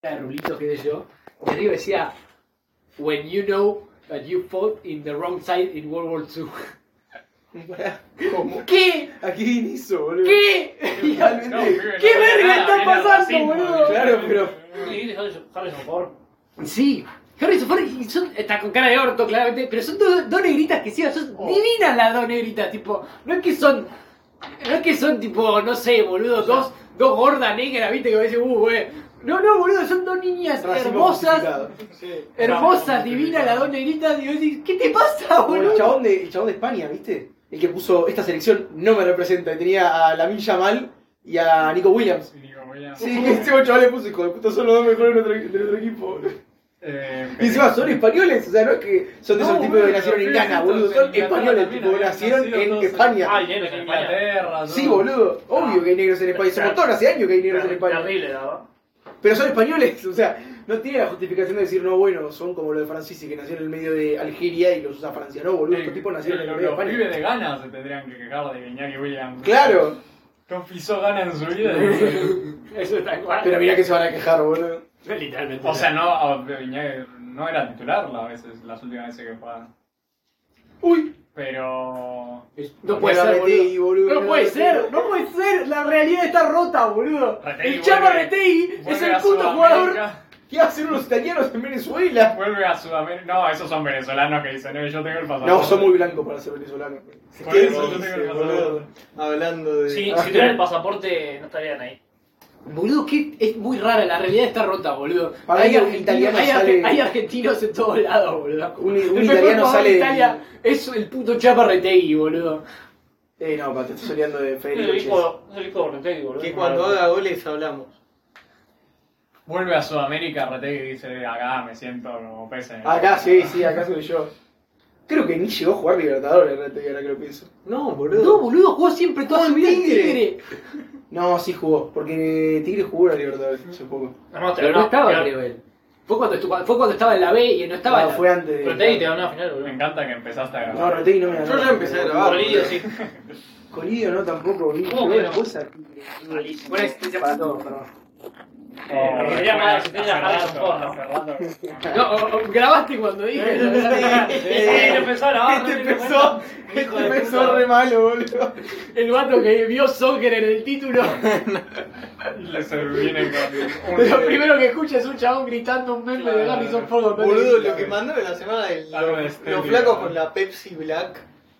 de rulitos, qué sé yo, y arriba decía, when you know that you fought in the wrong side in World War II. ¿Cómo? ¿Qué? ¿A qué hizo, boludo? ¿Qué? Totalmente. ¿Qué verga está pasando, boludo? Claro, pero... Sí, Harrison Ford. Sí, Harrison Ford y está con cara de orto, claramente, pero son dos negritas que sí, son divinas las dos negritas, tipo, no es que son tipo, no sé, boludo, dos gordas negras, viste, que me dicen, güey. No, boludo, son dos niñas hermosas, hermosas, divinas, las dos negritas, y vos decís, ¿qué te pasa, Como boludo? el chabón de España, ¿viste? El que puso esta selección no me representa, y tenía a Lamine Yamal y a Nico Williams. Sí, que ese chaval le puso, hijo de puta, son los dos mejores de nuestro equipo, boludo. Y encima son españoles, o sea, no es que son de esos tipos que nacieron en Ghana, boludo, son españoles, tipo, nacieron en España. Ah, y negros en Inglaterra. Sí, boludo, obvio que hay negros en España, somos todos hace años que hay negros en España. Terrible, ¿no? Pero son españoles, o sea, no tiene la justificación de decir, no, bueno, son como los de Francisi, que nacieron en el medio de Algeria y los usa Francia. No, boludo, estos tipos nacieron en el medio de Los España. pibes de Ghana se tendrían que quejar de Iñaki Williams. Claro, No pisó Ghana en su vida. Eso está igual. pero mirá que se van a quejar, boludo. Literalmente. O sea, no, Iñaki no era titular las últimas veces que jugaban. Uy, Pero... No puede ser, boludo. No puede ser, la realidad está rota, boludo. Retegui El Chapa vuelve- Retegui es vuelve el a puto jugador. Sudamérica, ¿qué hacen los italianos en Venezuela? Vuelve a Sudamérica. No, esos son venezolanos que dicen, yo tengo el pasaporte. No, son muy blancos para ser venezolanos. Por eso yo tengo el pasaporte. Hablando de... Sí, si tuvieran el pasaporte, no estarían ahí. Boludo, que es muy rara, la realidad está rota, boludo. Para Hay mí un argentinos, italiano hay sale- hay argentinos en todos lados, boludo. Un El mejor italiano jugador sale de de- Italia es el puto Chapa Retegui, boludo. No, pa, te estoy saliendo de Es Federico el Chiesa. hijo de Ortegui, boludo. Que cuando haga goles hablamos. Vuelve a Sudamérica, Retegui dice, acá me siento como pez en el... Acá sí, acá soy yo. Creo que ni llegó a jugar Libertadores, Retegui, ahora que lo pienso. No, boludo. No, boludo, jugó siempre toda su vida en Tigre. Tigre. No, sí jugó, porque Tigre jugó la Libertadores hace poco. No, Pero no estaba, creo él. Fue cuando estaba en la B y no estaba en No, la fue antes de... Ortegui te ganó una final, Me boludo. encanta que empezaste a No, grabar. Retegui no me ganó. Yo ya empecé a grabar. Bolillo, sí. Colidio no, tampoco. ¿Cómo que no? Cosa. Malísimo. Buena existencia para todo, perdón. Quería más asistencia a Harrison Ford, ¿no? No, grabaste cuando dije. Sí, empezó a grabar. Este empezó re malo, boludo. El vato que vio soccer en el título. Y se viene con... Lo primero que escucha es un chabón gritando un meme de Harrison Ford. Boludo, lo que mandaron la semana de Algo de los estéreo. flacos con la Pepsi Black.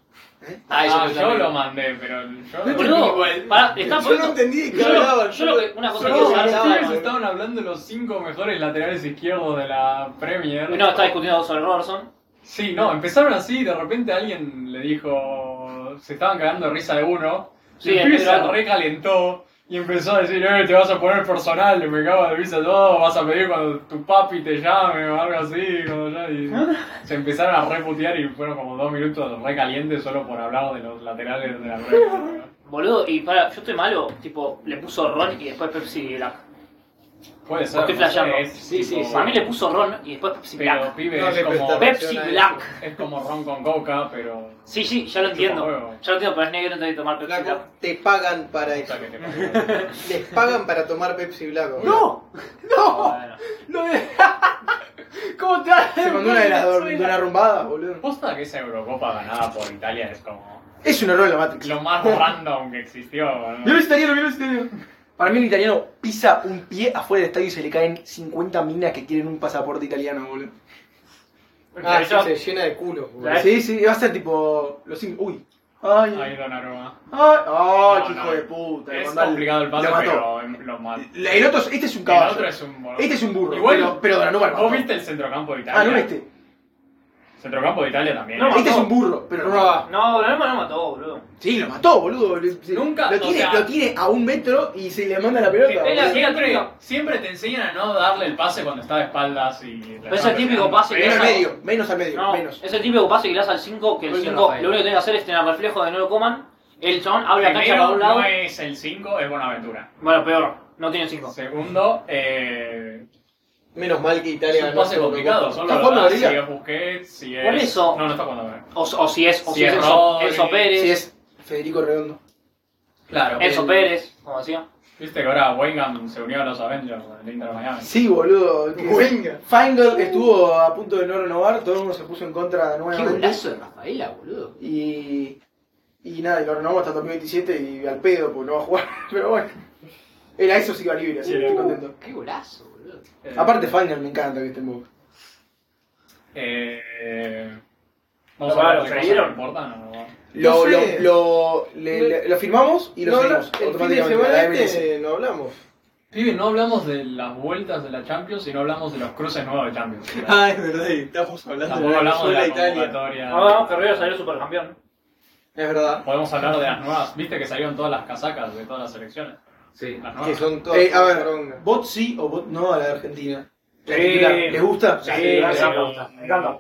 yo lo mandé, pero yo... Boludo, pará, están Yo no entendí de qué Yo hablaban. lo que, una cosa que No, se los hablaba. pibes estaban hablando de los 5 mejores laterales izquierdos de la Premier. No, estaba discutiendo sobre Robertson. Sí, no, empezaron así y de repente alguien le dijo... Se estaban cagando de risa de uno. Sí, y el pibe el se gato. recalentó y empezó a decir, te vas a poner personal, me cago de risa todo, vas a pedir cuando tu papi te llame o algo así, cuando ya... Y se empezaron a reputear y fueron como 2 minutos recalientes solo por hablar de los laterales de la Premier. Boludo, y para, yo estoy malo, tipo, le puso Ron y después Pepsi Black. Puede ser. Estoy flasheando. Sí. Para mí le puso Ron y después Pepsi Pero Black. pibe No es le como... prestaron. Pepsi Black. Es como ron con coca, pero... Sí, ya lo entiendo. huevo. Ya lo entiendo, pero es negro, no tenés que tomar Pepsi Black. Flaco, te pagan para eso. Puta que te parió. Les pagan para tomar Pepsi Black. boludo. ¡No! ¡No! Bueno. Lo de... ¿Cómo te vas a Se mandó una de una rumbada, boludo. Posta que esa Eurocopa ganada por Italia es como... Es un error en la Matrix. Lo más random que existió, ¿no? Yo lo italiano. Para mí el italiano pisa un pie afuera del estadio y se le caen 50 minas que quieren un pasaporte italiano, boludo. Ah, Pero sí, yo- se llena de culo. boludo. Sí, va a ser tipo... Los cinco... Uy. Ay, Ahí Donnarumma. qué No, hijo de puta. le Es mandó al- complicado el pase, lo mató. pero lo mató. El otro, este es un El caballo. otro es un boludo. Este es un burro, Igual, pero Donnarumma lo mató. ¿vos viste el centrocampo de Italia? Ah, no este. Centrocampo de Italia también. No, Este es un burro, pero no va. No, la misma no mató, boludo. Sí, lo mató, boludo. Nunca, Lo o tiene, sea- lo tiene a 1 metro y se le manda la pelota. Es la- boludo. Siempre te enseñan a no darle el pase cuando está de espaldas y... Pero es el típico pase que Menos al esa- medio, menos al medio, No, menos. es el típico pase que le das al 5, que el Gol de 5 Rafael. lo único que tiene que hacer es tener reflejo de no lo coman. El chabón abre la cancha para Primero, un lado. no es el 5, es Bonaventura. Bueno, peor, no tiene 5. Segundo, Menos mal que es Italia un ganó pase esta complicado. Eurocopa. Solo ¿Está lo jugando das la liga? si es Busquets, si es... Por eso- No, no está jugando ahora. O si es Si es Enzo Rodri. Pérez. Si es Federico Redondo. Claro. Enzo Pérez, como decía. Viste que ahora Weingam se unió a los Avengers del Inter de Miami. Sí, boludo. Venga. Feingold estuvo a punto de no renovar, todo el mundo se puso en contra Qué nuevamente. golazo de Rafaela, boludo. Y nada, y lo renovamos hasta el 2027 y al pedo, porque no va a jugar. Pero bueno, era eso sí iba libre, así que estoy contento. Qué golazo, boludo. Aparte, Feingold me encanta que esté en Boca. Vamos Pero, a hablar ¿lo de cosas creyeron? que importan, ¿o no? Lo, No sé. lo firmamos y lo No, seguimos el fin de automáticamente. semana la MLS. no hablamos. Pibe, no hablamos de las vueltas de la Champions y no hablamos de los cruces nuevos de Champions. Ah, es verdad, estamos hablando Tampoco de hablamos de Venezuela, la Italia. convocatoria. Vamos, que River salió supercampeón. Es verdad. Podemos hablar de las nuevas. Viste que salieron todas las casacas de todas las selecciones. Sí. Las Que nuevas. son todas A ver, poronga. bot sí o bot no a la de Argentina. La Sí. titular, ¿les gusta? Sí, me me encanta. encanta. Me encanta.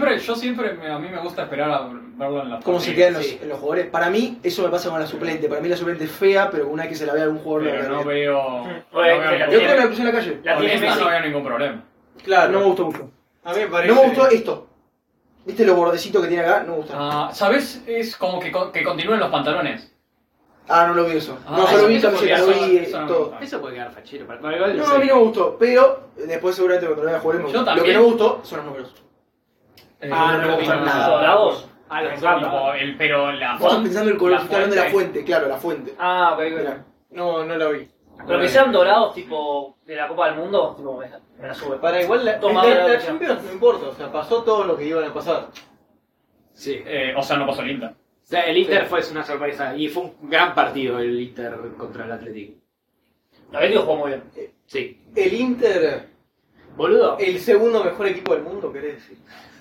A mí me gusta esperar a verlo en las ¿Cómo se partidas. quedan Sí. en los jugadores? Para mí, eso me pasa con la suplente. Para mí la suplente es fea, pero una vez que se la ve a algún jugador Pero la no ve. veo. Oye, no veo la Yo ningún- creo que la puse en la calle. La con tiene esta Messi. no veo ningún problema. Claro. No me gustó mucho. A mí me parece. No me gustó esto. ¿Viste los bordecitos que tiene acá? No me gusta. Ah, ¿sabes? Es como que continúen los pantalones. No lo vi eso. Ah, No, solo vi eso camiseta, podría no ser, vi eso no me todo. gusta. Eso puede quedar fachero. Para igual No, a mí no me gustó, pero después seguramente cuando lo vea jugar me Yo gustó. Lo que también. no me gustó son los números. Ah, no me gusta gustan nada. ¿Dorados? Ah, Me los encanta. Tipo, pero la Vos estás font- pensando en el color, la estoy hablando de la fuente. fuente, claro, la fuente. Ah, ok, ok. Mirá. No, no la vi. Pero que sean dorados, tipo, de la Copa del Mundo, tipo, me la sube. Para igual Toma, la la- Champions no importa, o sea, pasó todo lo que iban a pasar. Sí. O sea, no pasó el Inter. O sea, el Inter Sí. fue una sorpresa y fue un gran partido el Inter contra el Atlético. El Atlético jugó muy bien. Sí. El Inter, Boludo. el segundo mejor equipo del mundo, querés decir.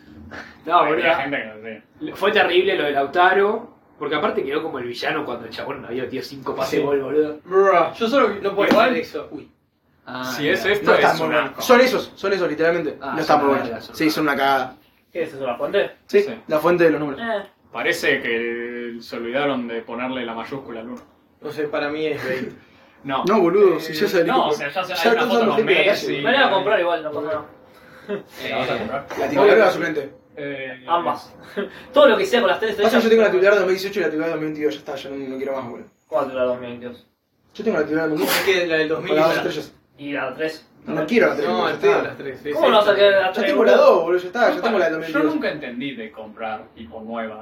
No, Había boludo. gente que no sé. Fue terrible lo de Lautaro. Porque aparte quedó como el villano cuando el chabón había metido 5 pases de Sí. gol, boludo. Bruh. Yo solo No puede igual, ser eso. Uy. si es mira. esto, No están es muy un buenos. asco. Son esos, literalmente. Ah, no están son muy una buenos. verga, son Sí, una son una cagada. ¿Qué es eso, la fuente? Sí, Sí. la fuente de los números. Parece que se olvidaron de ponerle la mayúscula al 1. No sé, para mí es Bale. No. No, boludo, si ya salió. No, o sea, ya hay una están foto usando con gente de la Messi. calle. Me la iba a comprar igual, no pasa nada. ¿La vas a comprar? La titular o la suplente. Ambas. Todo lo que sea con las tres Pasa, yo tengo la titular de 2018 y la titular de 2022, ya está, ya no quiero más, boludo. ¿Cuál la 2022? Yo tengo la titular de 2022 Es que la del con las dos 2000. estrellas. ¿Y la 3? No quiero la 3. No, ya el pedo de está. las tres. ¿Cómo no vas a querer la Ya 3? tengo la 2, boludo, ya está, ya tengo la de Yo 2022. nunca entendí de comprar tipo nuevas.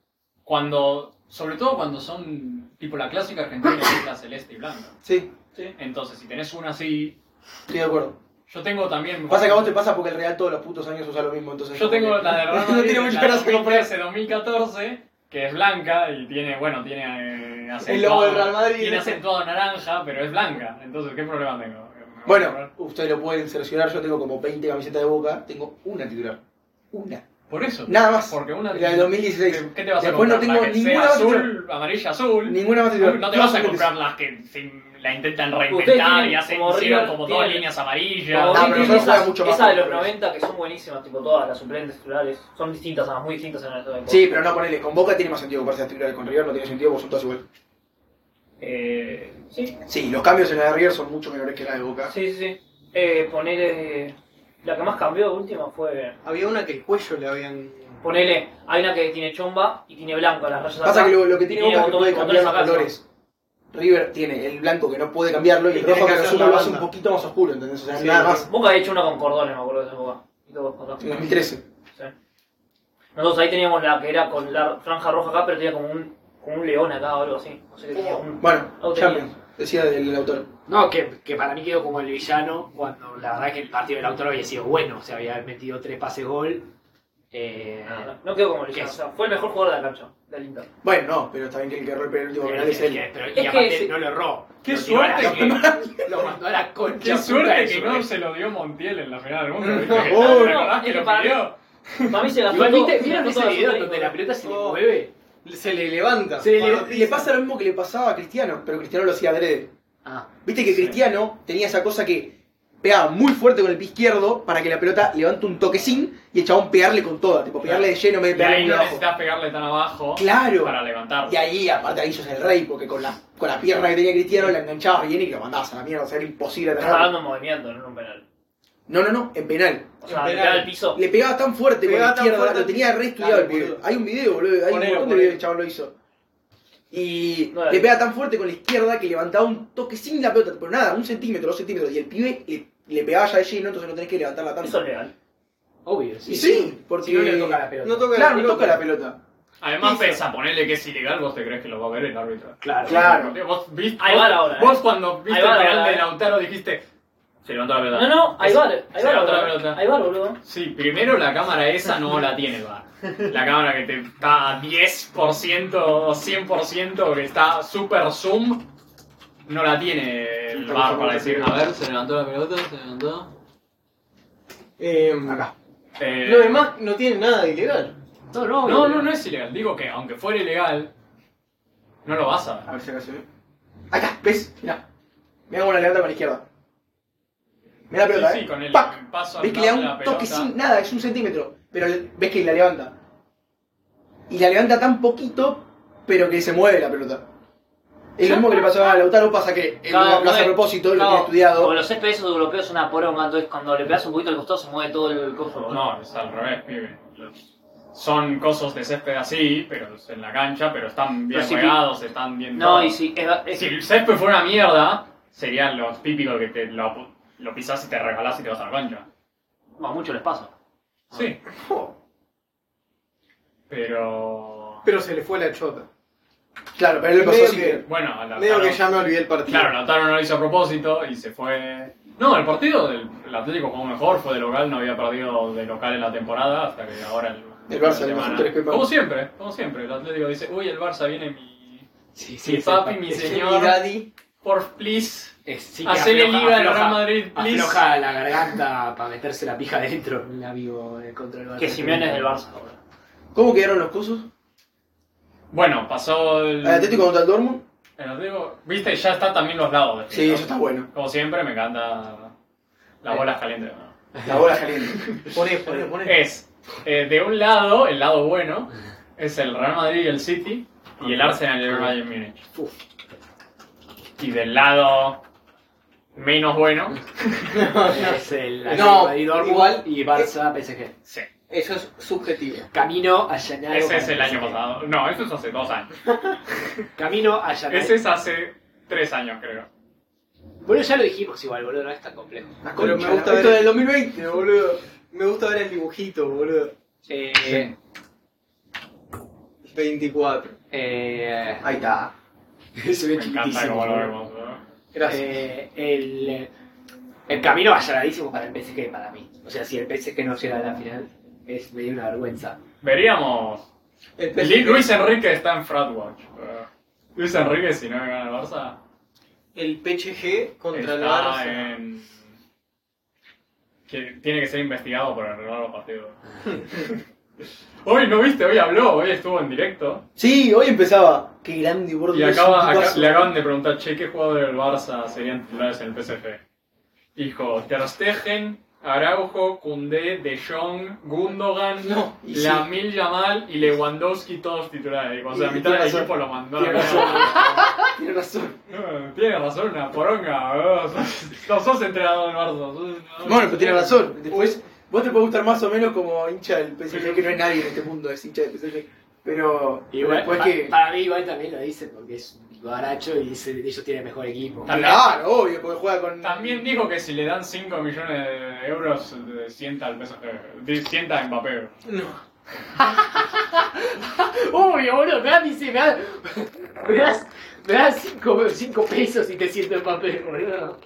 Cuando, sobre todo cuando son tipo la clásica argentina que es la celeste y blanca. Sí, Entonces, si tenés una así, estoy de acuerdo. yo tengo también. Pasa que a vos te pasa porque el Real todos los putos años usa lo mismo, entonces. Yo tengo la de Real No Madrid, tiene mucha la gracia comprar. 2013-2014, que es blanca y tiene, bueno, tiene El logo del Real Madrid. Tiene acentuado naranja, pero es blanca. Entonces, ¿qué problema tengo? ¿Me voy a Bueno, comprar? ustedes lo pueden cerciorar, yo tengo como 20 camisetas de Boca, tengo una titular. Una. Por eso. Nada más. Porque una. La del 2016. ¿Qué te vas a Después no comprar? tengo ¿La que ninguna sea más azul, amarilla, azul. Ninguna más titular. No te Todas vas a suplentes. comprar las que la intentan Ustedes reinventar tienen y hacen como hicieron River, como tienen- dos líneas amarillas. Como No, pero tienen nosotros esas, juega mucho más esas de los con 90 que son buenísimas, tipo todas las suplentes titulares. Son distintas, además, muy distintas en el de Sí, pero no, ponele, con Boca tiene más sentido comprarse las titulares, con River no tiene sentido porque son todas igual. Sí, Sí, los cambios en la de River son mucho menores que la de Boca. sí, sí. Sí. Ponele. La que más cambió de última fue. Había una que el cuello le habían. Ponele, hay una que tiene chomba y tiene blanco, las rayas Pasa acá, que lo que y tiene Boca es que puede botones cambiar los acá, colores. River tiene el blanco que no puede cambiarlo y Y el tiene rojo que que lo hacer suma la lo hace un banda. poquito más oscuro, ¿entendés? O sea, Sí, nada sí. más. Boca ha hecho una con cordones, me acuerdo de esa época. Y todo acá. En 2013. Sí. Nosotros ahí teníamos la que era con la franja roja acá, pero tenía como un león acá o algo así. No sé qué tenía. Bueno, Oh, tenía. Champions, decía del autor. No, que para mí quedó como el villano cuando la verdad que el partido del autor había sido bueno. O sea, había metido 3 pases gol. No quedó como el ¿Qué villano, es? o sea, fue el mejor jugador de la cancha, del Inter. Bueno, no, pero también que el que erró el último penal es él. Pero, Es y que aparte sí. no lo erró. Qué Lo tiró a la- suerte que- Lo mandó a la concha. Qué puta suerte de que su no madre. se lo dio Montiel en la final del mundo. No, ¿Viste? no, ¿Te no, acordás es que que lo para mí- pidió? Para mí se gastó Igual todo- viste, se ¿vieron gastó ese toda la video suerte donde y la todo. pelota se le Oh. mueve? Se le levanta. Le pasa lo mismo que le pasaba a Cristiano, pero Cristiano lo hacía adrede. Ah. Viste que Cristiano tenía esa cosa que pegaba muy fuerte con el pie izquierdo para que la pelota levante un toquecín y el chabón pegarle con toda, tipo pegarle de lleno en vez de Y pegarle ahí muy no abajo. necesitas pegarle tan abajo Claro. para levantarlo. Y ahí, aparte, ahí sos el rey, porque con la pierna que tenía Cristiano la enganchabas bien y lo mandabas a la mierda, o sea, era imposible Estás agarrarlo. hablando en movimiento, no en un penal. No, en penal. O sea, En le penal. pega al piso. Le pegaba tan fuerte con Pegaba la tan izquierda, fuerte. lo tenía re estudiado Dale, el pibe. boludo. Hay un video, boludo, hay un Ponelo, montón de videos que el chabón lo hizo. Y No, le pega tan fuerte con la izquierda que levantaba un toque sin la pelota, pero nada, 1 centímetro, 2 centímetros. Y el pibe le pegaba ya de lleno, entonces no tenés que levantarla tanto. Eso es legal. Obvio, Y sí. sí, porque Si no le toca la pelota. No toca claro, la no toca la pelota. pelota. Además, Eso. pesa, ponerle que es ilegal, vos te crees que lo va a ver el árbitro. Claro. Claro. Vos viste. Ahí va la hora, Vos cuando viste Ahí va el la penal hora, de Lautaro dijiste. Se levantó la pelota. No, ahí va, Se levantó la pelota. Ahí va, boludo. Sí, primero la cámara esa no la tiene el VAR. La cámara que te está a 10%, 100%, que está super zoom, no la tiene el VAR para decir, a ver, se levantó la pelota, se levantó. Acá. Lo demás no tiene nada de ilegal. No es ilegal. Digo que aunque fuera ilegal, no lo vas a ver. A ver si acá se ve. Ahí está, ¿ves? Mirá. Mirá cómo la levanta con la izquierda. Mirá la pelota, Sí, con el ¡Pac! paso ¿Ves que le da al lado un de la toque pelota? sin nada? Es 1 centímetro. Pero ves que la levanta. Y la levanta tan poquito, pero que se mueve la pelota. Es lo mismo que le pasó a Lautaro, pasa que él Claro, lo hace a propósito, lo tiene estudiado. Como los FPS europeos son una poronga, entonces cuando le pegas un poquito al costado se mueve todo el coso. No, es al revés, pibe. Son cosos de césped así, pero en la cancha, pero están bien Pero sí, jugados, están bien No, todo. y si es Si el césped fuera una mierda, serían los típicos que te lo pisás y te regalás y te vas a la cancha. a muchos les pasa. Sí, Jo, pero... pero se le fue la chota. Claro, pero él le pasó Medio así. que- Bueno, a Medio Lautaro... que ya me olvidé el partido. Claro, Lautaro no lo hizo a propósito y se fue... No, el partido del el Atlético jugó mejor, fue de local, no había perdido de local en la temporada, hasta que ahora El Barça, la le semana- pasó 3 pepas. como siempre, el Atlético dice, uy, el Barça viene mi Sí, papi, mi Ese señor, mi daddy. por please, Sí, hacele liga al Real Madrid, please. Afloja la garganta para meterse la pija dentro en el amigo contra el Barça. Que Simeone es del Barça ahora. ¿Cómo quedaron los cosos? Bueno, pasó el... ¿El Atlético contra el Dortmund? El Atlético, viste, ya están también los lados. Sí, eso está bueno. Como siempre, me encanta las bolas calientes. ¿no? La bola caliente. Poné. Es, de un lado, el lado bueno, es el Real Madrid y el City, y el Arsenal y el Bayern Múnich. Y del lado menos bueno, Es el No, Madrid Dortmund igual- y Barça PSG. sí, Eso es subjetivo. Camino allanado. ese para es el año PSG. pasado. No, eso es hace 2 años. Camino allanado. Ese es hace 3 años, creo. Bueno, ya lo dijimos igual, boludo, no es tan complejo. La Pero concha, me gusta esto ver- del 2020, boludo. Me gusta ver el dibujito, boludo. 24. Ahí está. Se ve Me encanta chiquitísimo. cómo lo boludo. vemos. ¿no? Gracias. El camino allanadísimo para el PSG para mí. O sea, si el PSG no llega a la final, es medio una vergüenza. Veríamos. El PSG, Luis Enrique está en Fratwatch. Luis Enrique, si no gana el Barça, el PSG contra el está Barça. en. Que tiene que ser investigado por arreglar los partidos. Hoy, ¿no viste? Hoy habló, hoy estuvo en directo. Sí, hoy empezaba. Qué grande, gordo. Y es un tipazo. le acaban de preguntar, che, ¿qué jugadores del Barça serían titulares en el PSG? Dijo, Ter Stegen, Araujo, Koundé, De Jong, Gundogan, No, y sí. Lamine Yamal y Lewandowski, todos titulares. O sea, Y mitad tiene del razón. equipo lo mandó a la Tiene mierda. razón. Tiene razón. Tiene razón, una poronga. No sos entrenador del Barça. Bueno, pero tiene razón. Después, vos te puede gustar más o menos como hincha del PSG, que no es nadie en este mundo, es hincha del PSG. Pero Igual, después que. para mí igual también lo dicen porque es un baracho y ellos tienen mejor equipo. Claro, obvio, porque juega con. También dijo que si le dan 5 millones de euros, sienta al PSG. Sienta a Mbappé. No. Obvio, boludo, me das 5 pesos y te siento en papel, boludo.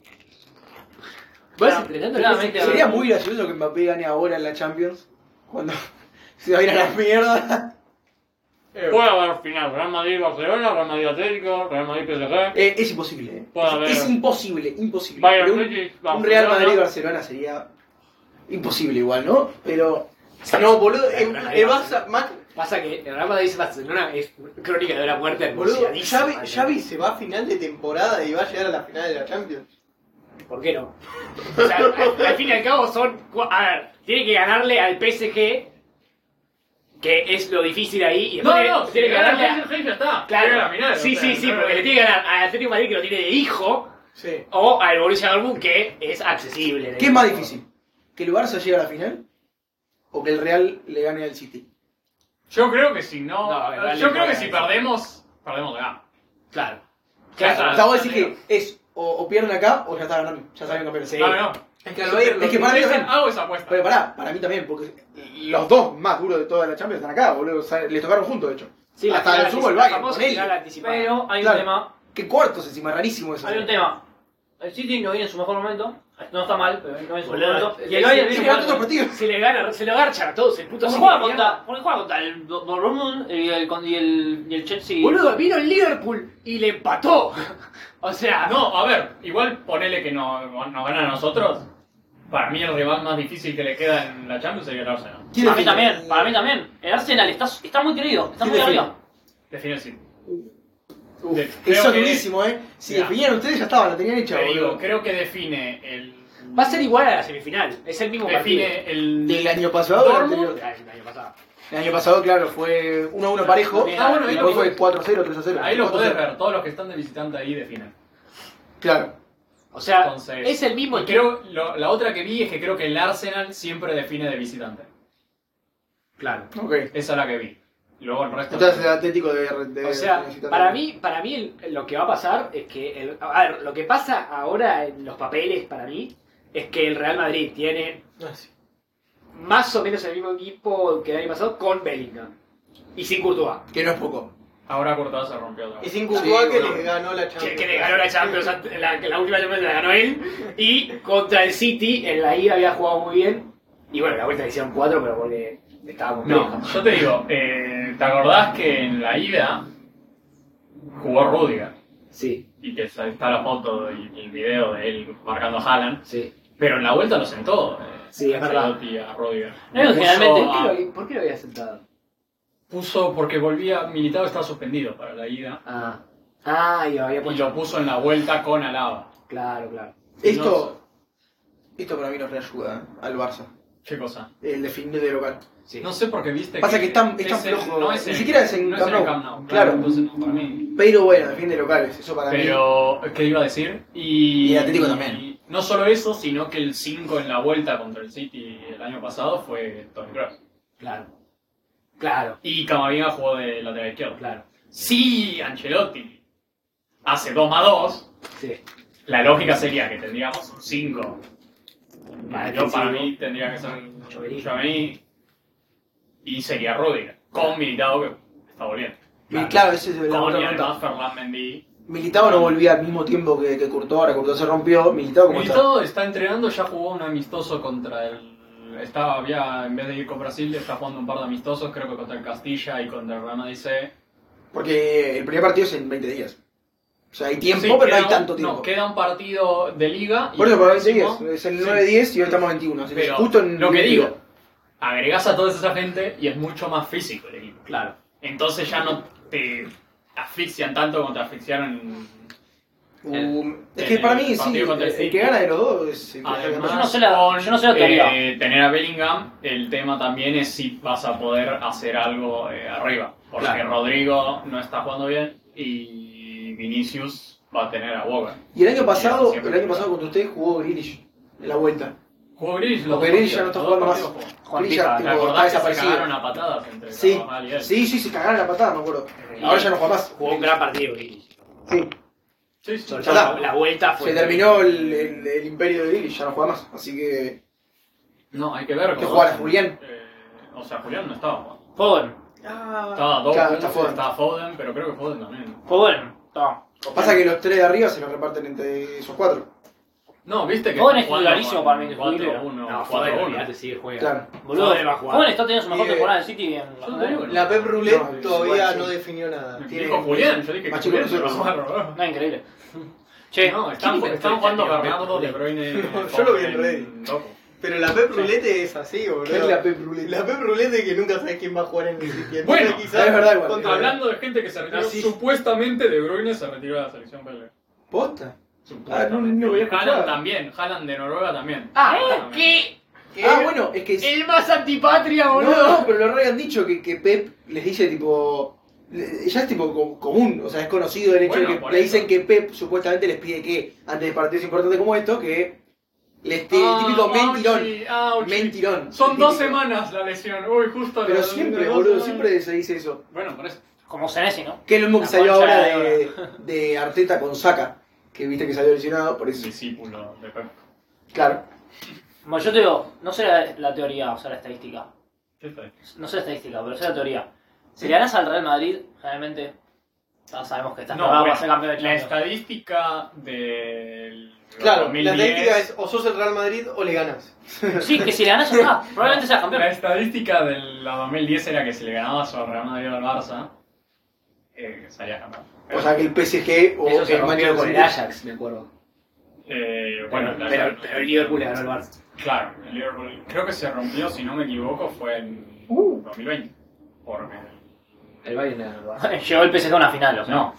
¿Vas entrenando? claramente, Sería muy gracioso que Mbappé gane ahora en la Champions. Cuando se va a ir a la mierda. Puede haber final. Real Madrid-Barcelona, Real Madrid-Atlético, Real Madrid-PSG. Es imposible, Puede haber. Es imposible, imposible. Bayern Pero Múnich, un Barcelona. Real Madrid-Barcelona sería imposible igual, ¿no? Pero. No, boludo, el Barça. Pasa que el Real Madrid Barcelona es crónica de una muerte Boludo, anunciadísima. Xavi se va a final de temporada y va a llegar a la final de la Champions. ¿Por qué no? O sea, al fin y al cabo son... A ver, tiene que ganarle al PSG, que es lo difícil ahí, y después tiene que ganarle a... PSG ya está. Claro, Llega a la final, sí, o sea, sí, sí, no- porque le tiene que ganar al Atlético de Madrid, que lo tiene de hijo, Sí. o al Borussia Dortmund, que es accesible. ¿Qué es más difícil? ¿Que el Barça llegue a la final? ¿O que el Real le gane al City? Yo creo que si no. No, el Real yo le creo que juega si eso. perdemos, perdemos de A. Claro. Claro. O sea, vos decís que es o pierden acá o ya está ganando. Ya saben campeones. Sí. No. Es que al Bayern Es que para mí también. Hago esa apuesta. Pero para mí también, porque los dos más duros de toda la Champions están acá, boludo. O sea, les tocaron juntos, de hecho. Sí, la Hasta final el sumo el la Bayern, famosa con él. final anticipada. Pero hay Claro. un tema. Qué cuartos encima, rarísimo eso. Hay un tema. El City no viene en su mejor momento. No está mal, pero no viene en su mejor Boludo, momento. Y el Bayern Sí, viene ganó mal. todos los partidos. Se lo garchan a todos, el puto Porque City juega de mierda. contra el Dortmund y el Chelsea. Boludo, vino el Liverpool y le empató. O sea, No, a ver, igual ponele que nos ganan a nosotros. Para mí el rival más difícil que le queda en la Champions sería el Arsenal. ¿Quién Para mí define? también, para mí también. El Arsenal está muy querido, está ¿Quién muy define? arriba. Define el City. Uf, Creo eso es que- durísimo, Si Mira. definían ustedes ya estaban, la tenían hecha, Te digo, boludo. creo que define el... va a ser igual a la semifinal. Es el mismo Define el... Del año pasado o del Dortmund. anterior. partido. El año pasado. El año pasado, claro, fue 1-1 parejo. Ah, bueno, y ahí después lo- fue 4-0, 3-0. Ahí lo 4-0. podés ver, todos los que están de visitante ahí definen. Claro. O sea, Entonces, es el mismo y equipo. creo, la otra que vi es que creo que el Arsenal siempre define de visitante. Claro. Ok. Esa es la que vi. Luego el resto... Entonces el Atlético de O sea, visitante. para mí lo que va a pasar es que... a ver, lo que pasa ahora en los papeles, para mí, es que el Real Madrid tiene más o menos el mismo equipo que el año pasado con Bellingham. Y sin Courtois. Que no es poco. Ahora Courtois se rompió otra Y vez. sin Courtois que bueno. les ganó la Champions. Que le ganó la Champions, la última Champions la ganó él. Y contra el City, en la ida había jugado muy bien. Y bueno, la vuelta le hicieron 4, pero porque estábamos No, yo te digo, ¿te acordás que en la ida jugó Rudiger? Sí, Y que está la foto y el video de él marcando a Haaland. sí. Pero en la vuelta lo sentó. Sí, es verdad. Ancelotti a Rudiger. No, generalmente- ¿Por qué lo había sentado? Puso porque volvía, Militao estaba suspendido para la ida. Y lo había Y puesto. lo puso en la vuelta con Alaba. Claro. Esto para mí nos reayuda al Barça. ¿Qué cosa? El definir de local. Sí. No sé por qué viste Pasa que es tan es flojo. no es Ni en- siquiera es en no Camp es en el Nou. Camp Nou. Claro. Entonces no, para mí. Pero bueno, defiende locales. Eso para mí. Pero, ¿qué iba a decir? Y el Atlético también. y no solo eso, sino que el 5 en la vuelta contra el City el año pasado fue Toni Kroos. Claro. Y Camavinga jugó de lateral izquierdo. Claro. Si Ancelotti hace 2+2, Sí. la lógica sería que tendríamos un 5. Vale, Yo para sí, mí tendría que ser Tchouaméni. Tchouaméni y sería Rudiger. Con Militao que está volviendo. Y claro, ese es la Con otra y además pregunta. Ferland Mendy. Militao no volvía al mismo tiempo que Courtois. Ahora Courtois se rompió. Militao, ¿cómo está? Militao está entrenando, ya jugó un amistoso contra el... en vez de ir con Brasil, está jugando un par de amistosos, creo que contra el Castilla y contra el Real Madrid C. Porque el primer partido es en 20 días. O sea, hay tiempo, Sí, pero no queda hay un- tanto tiempo. No, queda un partido de liga. y Por eso, el para 20 días. próximo- Es el Sí. 9-10 y hoy estamos 21. Así que Pero justo en lo que 10 digo, días. agregás a toda esa gente y es mucho más físico el equipo. Claro. Entonces ya no te asfixian tanto como te asfixiaron. Es que para mí, el sí, partido contra el el City. que gana de los dos es el que Además, Yo no sé la teoría. tener a Bellingham, el tema también es si vas a poder hacer algo arriba. Porque Claro. Rodrigo no está jugando bien y Vinicius va a tener a Boga. Y el año pasado, Siempre. contra ustedes jugó Grealish en la vuelta. Jugó Grealish, Porque Grealish ya no está jugando más. Juan Grealish ya, Pipa, ¿Te tipo, está acordás que se desaparecido. cagaron a patadas entre Sí, Carvajal y él? sí, se cagaron la patada, me acuerdo. Ahora ya no juega más. Jugó un gran partido, Grealish. Sí. Sí, sí. Sobre Ya todo está. la vuelta fue. Se terminó el imperio de Grealish, ya no juega más. Así que. No, hay que ver. ¿Qué cómo- jugara Julián? O sea, Julián no estaba jugando. Foden. Estaba dos Claro, puntos, está Foden. estaba Foden, pero creo que Foden también. Foden. Está. Pasa que los tres de arriba se los reparten entre esos cuatro. No, viste que Foden están es titularísimo para mí, que es 4-1, No, Foden, 4-1. olvídate, sí, juega. Claro. Boludo, va a jugar. Foden está teniendo su mejor Y, temporada en City en Yo te digo que no. La Pep Roulette No, todavía igual, sí. no definió nada. Tiene- Dijo Julián, yo dije que más chico Julián que se lo nosotros. agarró. No, increíble. Che, No, están ¿quién jugando inventó Bernardo, De Bruyne. Yo lo vi en Reddit. loco. Pero la Pep Roulette es así, boludo. ¿Qué es la Pep Roulette? La Pep Roulette es que nunca sabes quién va a jugar en el City. Entonces, Bueno, quizás es verdad igual. contra- Hablando de gente que se retiró, Así. supuestamente De Bruyne se retiró de la selección belga. ¿Posta? Supuestamente. no lo había escuchado. Haaland también, Haaland de Noruega también. ¿Qué? Ah, bueno, es que. El más antipatria, No, boludo. no, pero lo habían dicho que Pep les dice tipo. Ya es tipo común, o sea, es conocido el hecho Bueno, de que por le eso. dicen que Pep supuestamente les pide que, antes de partidos importantes como esto, que les típico mentirón. Mentirón. Son 2 Típico. semanas la lesión. Uy, justo. Pero la- siempre, la- boludo, siempre se dice eso. Bueno, por eso. Como Senesi, ¿no? Que es lo mismo que La salió concha ahora de de Arteta con Saka. Que viste que salió lesionado, por eso. Discípulo de Pep. Claro. Bueno, yo te digo, no sé la teoría, o sea, la estadística. ¿Qué está ahí? No sé la estadística, pero sé la teoría. Si le ganas al Real Madrid, generalmente ya sabemos que estás No, probado bueno, para ser campeón de la Champions. estadística del Claro, 2010, la estadística es o sos el Real Madrid o le ganas. Sí, que si le ganas ya está, probablemente seas La campeón. estadística de la 2010 era que si le ganabas al Real Madrid o al Barça, salías campeón. O sea que el PSG o Eso se el rompió Manchester con el City. Ajax, me acuerdo. Bueno, Pero el Liverpool le ganó al Barça. Claro, el Liverpool creo que se rompió, si no me equivoco, fue en 2020. Porque El Bayern le ganó al Barça. Llegó el PSG a una final, o sea. no.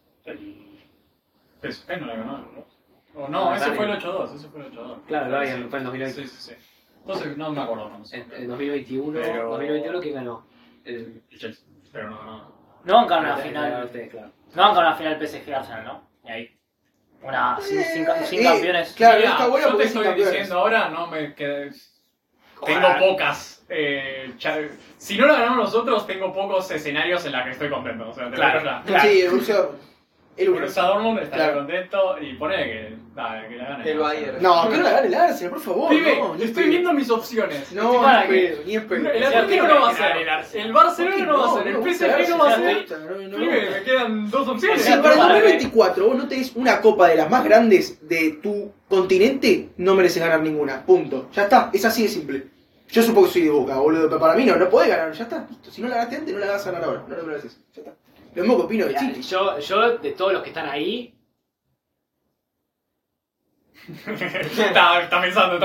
El PSG no le ganó, ¿no? O no, No, ese Dani. fue el 8-2, ese fue el 8-2. Claro, el Bayern Sí. fue en 2020. Sí, sí, sí. Entonces no me acuerdo cómo se En llama. 2021, Pero- 2021 ¿quién ganó? El El Chelsea. Pero no. No van a ganar una el- final. ustedes, claro. No van a ganar una final PSG Arsenal, ¿no? Y ahí. Sin campeones. Claro, Mira, está bueno yo te porque estoy sin campeones. diciendo ahora, no me quedes. Tengo Ojalá. pocas. Si no lo ganamos nosotros, tengo pocos escenarios en los que estoy contento. O sea, te Claro. digo ya. Claro. Sí, el Borussia Dortmund. El El uno. Borussia Dortmund estaría Claro. contento y pone que la gane. El Bayern. No, que no la gane el Arsenal, por favor. Pibe, no, ni estoy pedo. viendo mis opciones. No, Estoy ni para en que- pedo, ni en pedo. El Ya Atlético tengo no va a que ganar ser. el Arsenal. El Barcelona no va a ser. El no, PSG no va a ser. no. Pibe, me quedan dos Si opciones. para el 2024 vos no tenés una copa de las más grandes de tu continente, no mereces ganar ninguna. Punto. Ya está, es así de simple. Yo supongo que soy de Boca, boludo, pero para mí no podés ganar, ya está. Listo. Si no la ganaste antes, no la vas a ganar ahora. No lo mereces. Ya está. Lo mismo que opino de Mira, City. yo, de todos los que están ahí, Está pensando.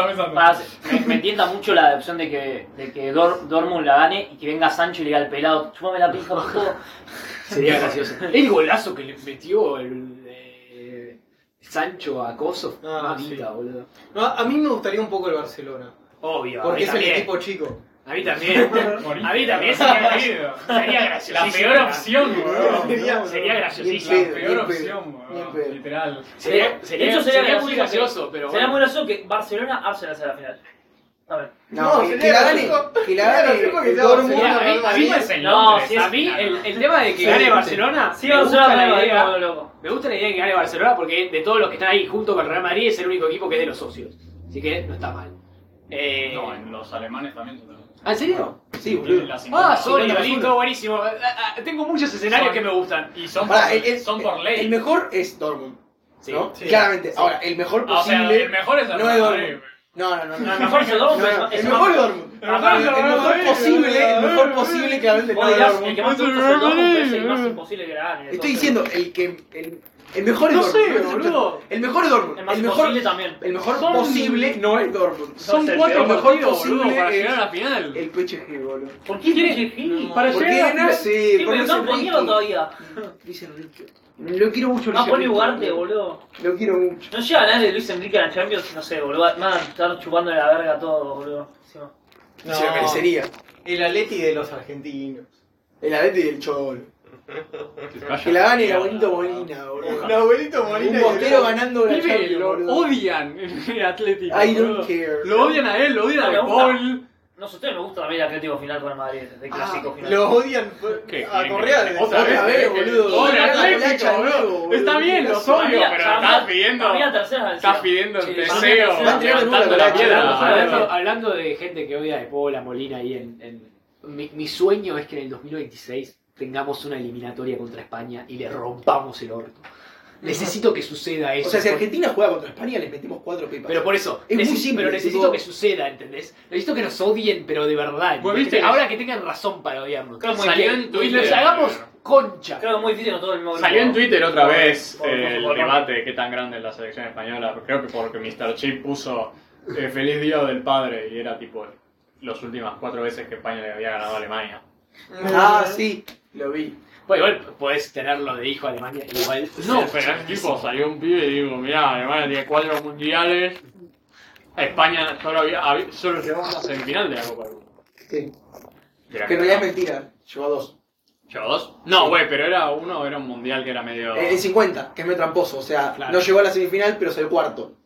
Me tienta mucho la opción de que Dortmund la gane y que venga Sancho y le diga al pelado, chupame la pija por todo. sería gracioso. El golazo que le metió el Sancho a Coso, Ah, mamita, sí. boludo. No, a mí me gustaría un poco el Barcelona. Obvio, Porque a es mí el también. equipo chico. A mí también. A mí también sería gracioso. La peor opción, weón. Sería graciosísimo. Ni La en peor pedo, opción, ni en weón. pedo. Literal. Sería De hecho, sería muy gracioso, pero Sería bueno. muy gracioso que Barcelona-Arsenal sea la final. A ver. No, que sería la gane, gracioso. que la Sería gane gracioso que el sea Dortmund. Barcelona, a mí- Real a mí- Madrid. es en No, Londres, sí es A mí, final. el tema de que Sí, gane sí. Barcelona, Sí, me gusta Barcelona, la Real Madrid, idea. como loco. Me gusta la idea de que gane Barcelona porque de todos los que están ahí junto con el Real Madrid es el único equipo que es de los socios. Así que no está mal. No, en los alemanes también son de los- ¿Ah, ¿en serio? Sí, boludo. La 50. Ah, sólido, 50+1. lindo, buenísimo. Tengo muchos escenarios Son- que me gustan. Y son Pará, por ley. El mejor es Dortmund. Sí. ¿No? Sí. Claramente. Sí. Ahora, el mejor O sea, posible. el mejor es el no Real es Madrid. Dortmund. No. El mejor es el Dortmund, No, pero el mejor es Dortmund. El mejor es el Real Madrid, El mejor posible, claramente no Vos es dirás, el Dortmund. que más te gusta es el Dortmund, pero es el más imposible que la gane. Estoy diciendo, el mejor es No Dortmund. sé, boludo. El mejor es Dortmund. El más El mejor, imposible también. el mejor Son- posible no es Dortmund. Son el 4 mejor partidos, posible boludo, para es- llegar a la final. El PSG, boludo. ¿Por qué ¿Quién PSG? Para ¿Por qué llegar a la final. ganarse? ¿Qué me están poniendo todavía? Luis Enrique. Lo quiero mucho. Ah, Luis pone Enrique, Ugarte, boludo. Lo quiero mucho. No llega a nadie de Luis Enrique a la Champions, no sé, boludo. Van a estar chupándole la verga a todos, boludo. Encima. No. Se lo merecería. El Atleti de los argentinos. El Atleti del Cholo. Que la gane el abuelito Molina, boludo. El abuelito Molina. Un y el- bostero ganando la Pibe, Champions, lo boludo. odian el Atlético. I don't boludo. care. Lo odian a él, lo odian a No, De me gusta. Paul. No sé, ustedes me gusta también el Atlético final con el Madrid, el clásico final. Lo odian ¿Qué? a Correa. le Otra decía. vez, boludo. Pobre La Atlético, colacha de boludo. nuevo, boludo. Está bien, los Para odio, mí- pero para mí- estás pidiendo- para mí la tercera es la Estás vencida. pidiendo el Sí, deseo, van a tirar de nuevo levantando la la colacha. piedra. Hablando de gente que odia a De Paul, a Molina ahí mi sueño es que en el 2026 tengamos una eliminatoria contra España y le rompamos el orto. Necesito que suceda eso. O sea, si Argentina juega contra España, les metimos 4 pipas. Pero por eso, Es muy simple, pero necesito tipo- que suceda, ¿entendés? Necesito que nos odien, pero de verdad. Vos ¿entendés? viste que- Ahora que tengan razón para odiarnos. Creo que muy Salió bien. en Y Twitter. nos hagamos concha. Creo que es muy difícil con todo el mismo grupo. Salió en Twitter otra vez Por el favor. debate de qué tan grande es la selección española. Creo que porque Mr. Chip puso Feliz Día del Padre y era tipo las últimas 4 veces que España le había ganado a Alemania. Ah, sí, lo vi. Bueno, igual podés tenerlo de hijo a Alemania, igual. No, pero es tipo, salió un pibe y digo, mirá, Alemania tiene 4 mundiales, España solo llegó a la semifinal de la Copa del Mundo. Sí. De la Que en realidad es mentira. Llegó a 2. ¿Llegó a 2? No, güey, pero era un mundial que era medio... En 50, que es medio tramposo. O sea, Claro. no llegó a la semifinal, pero salió cuarto.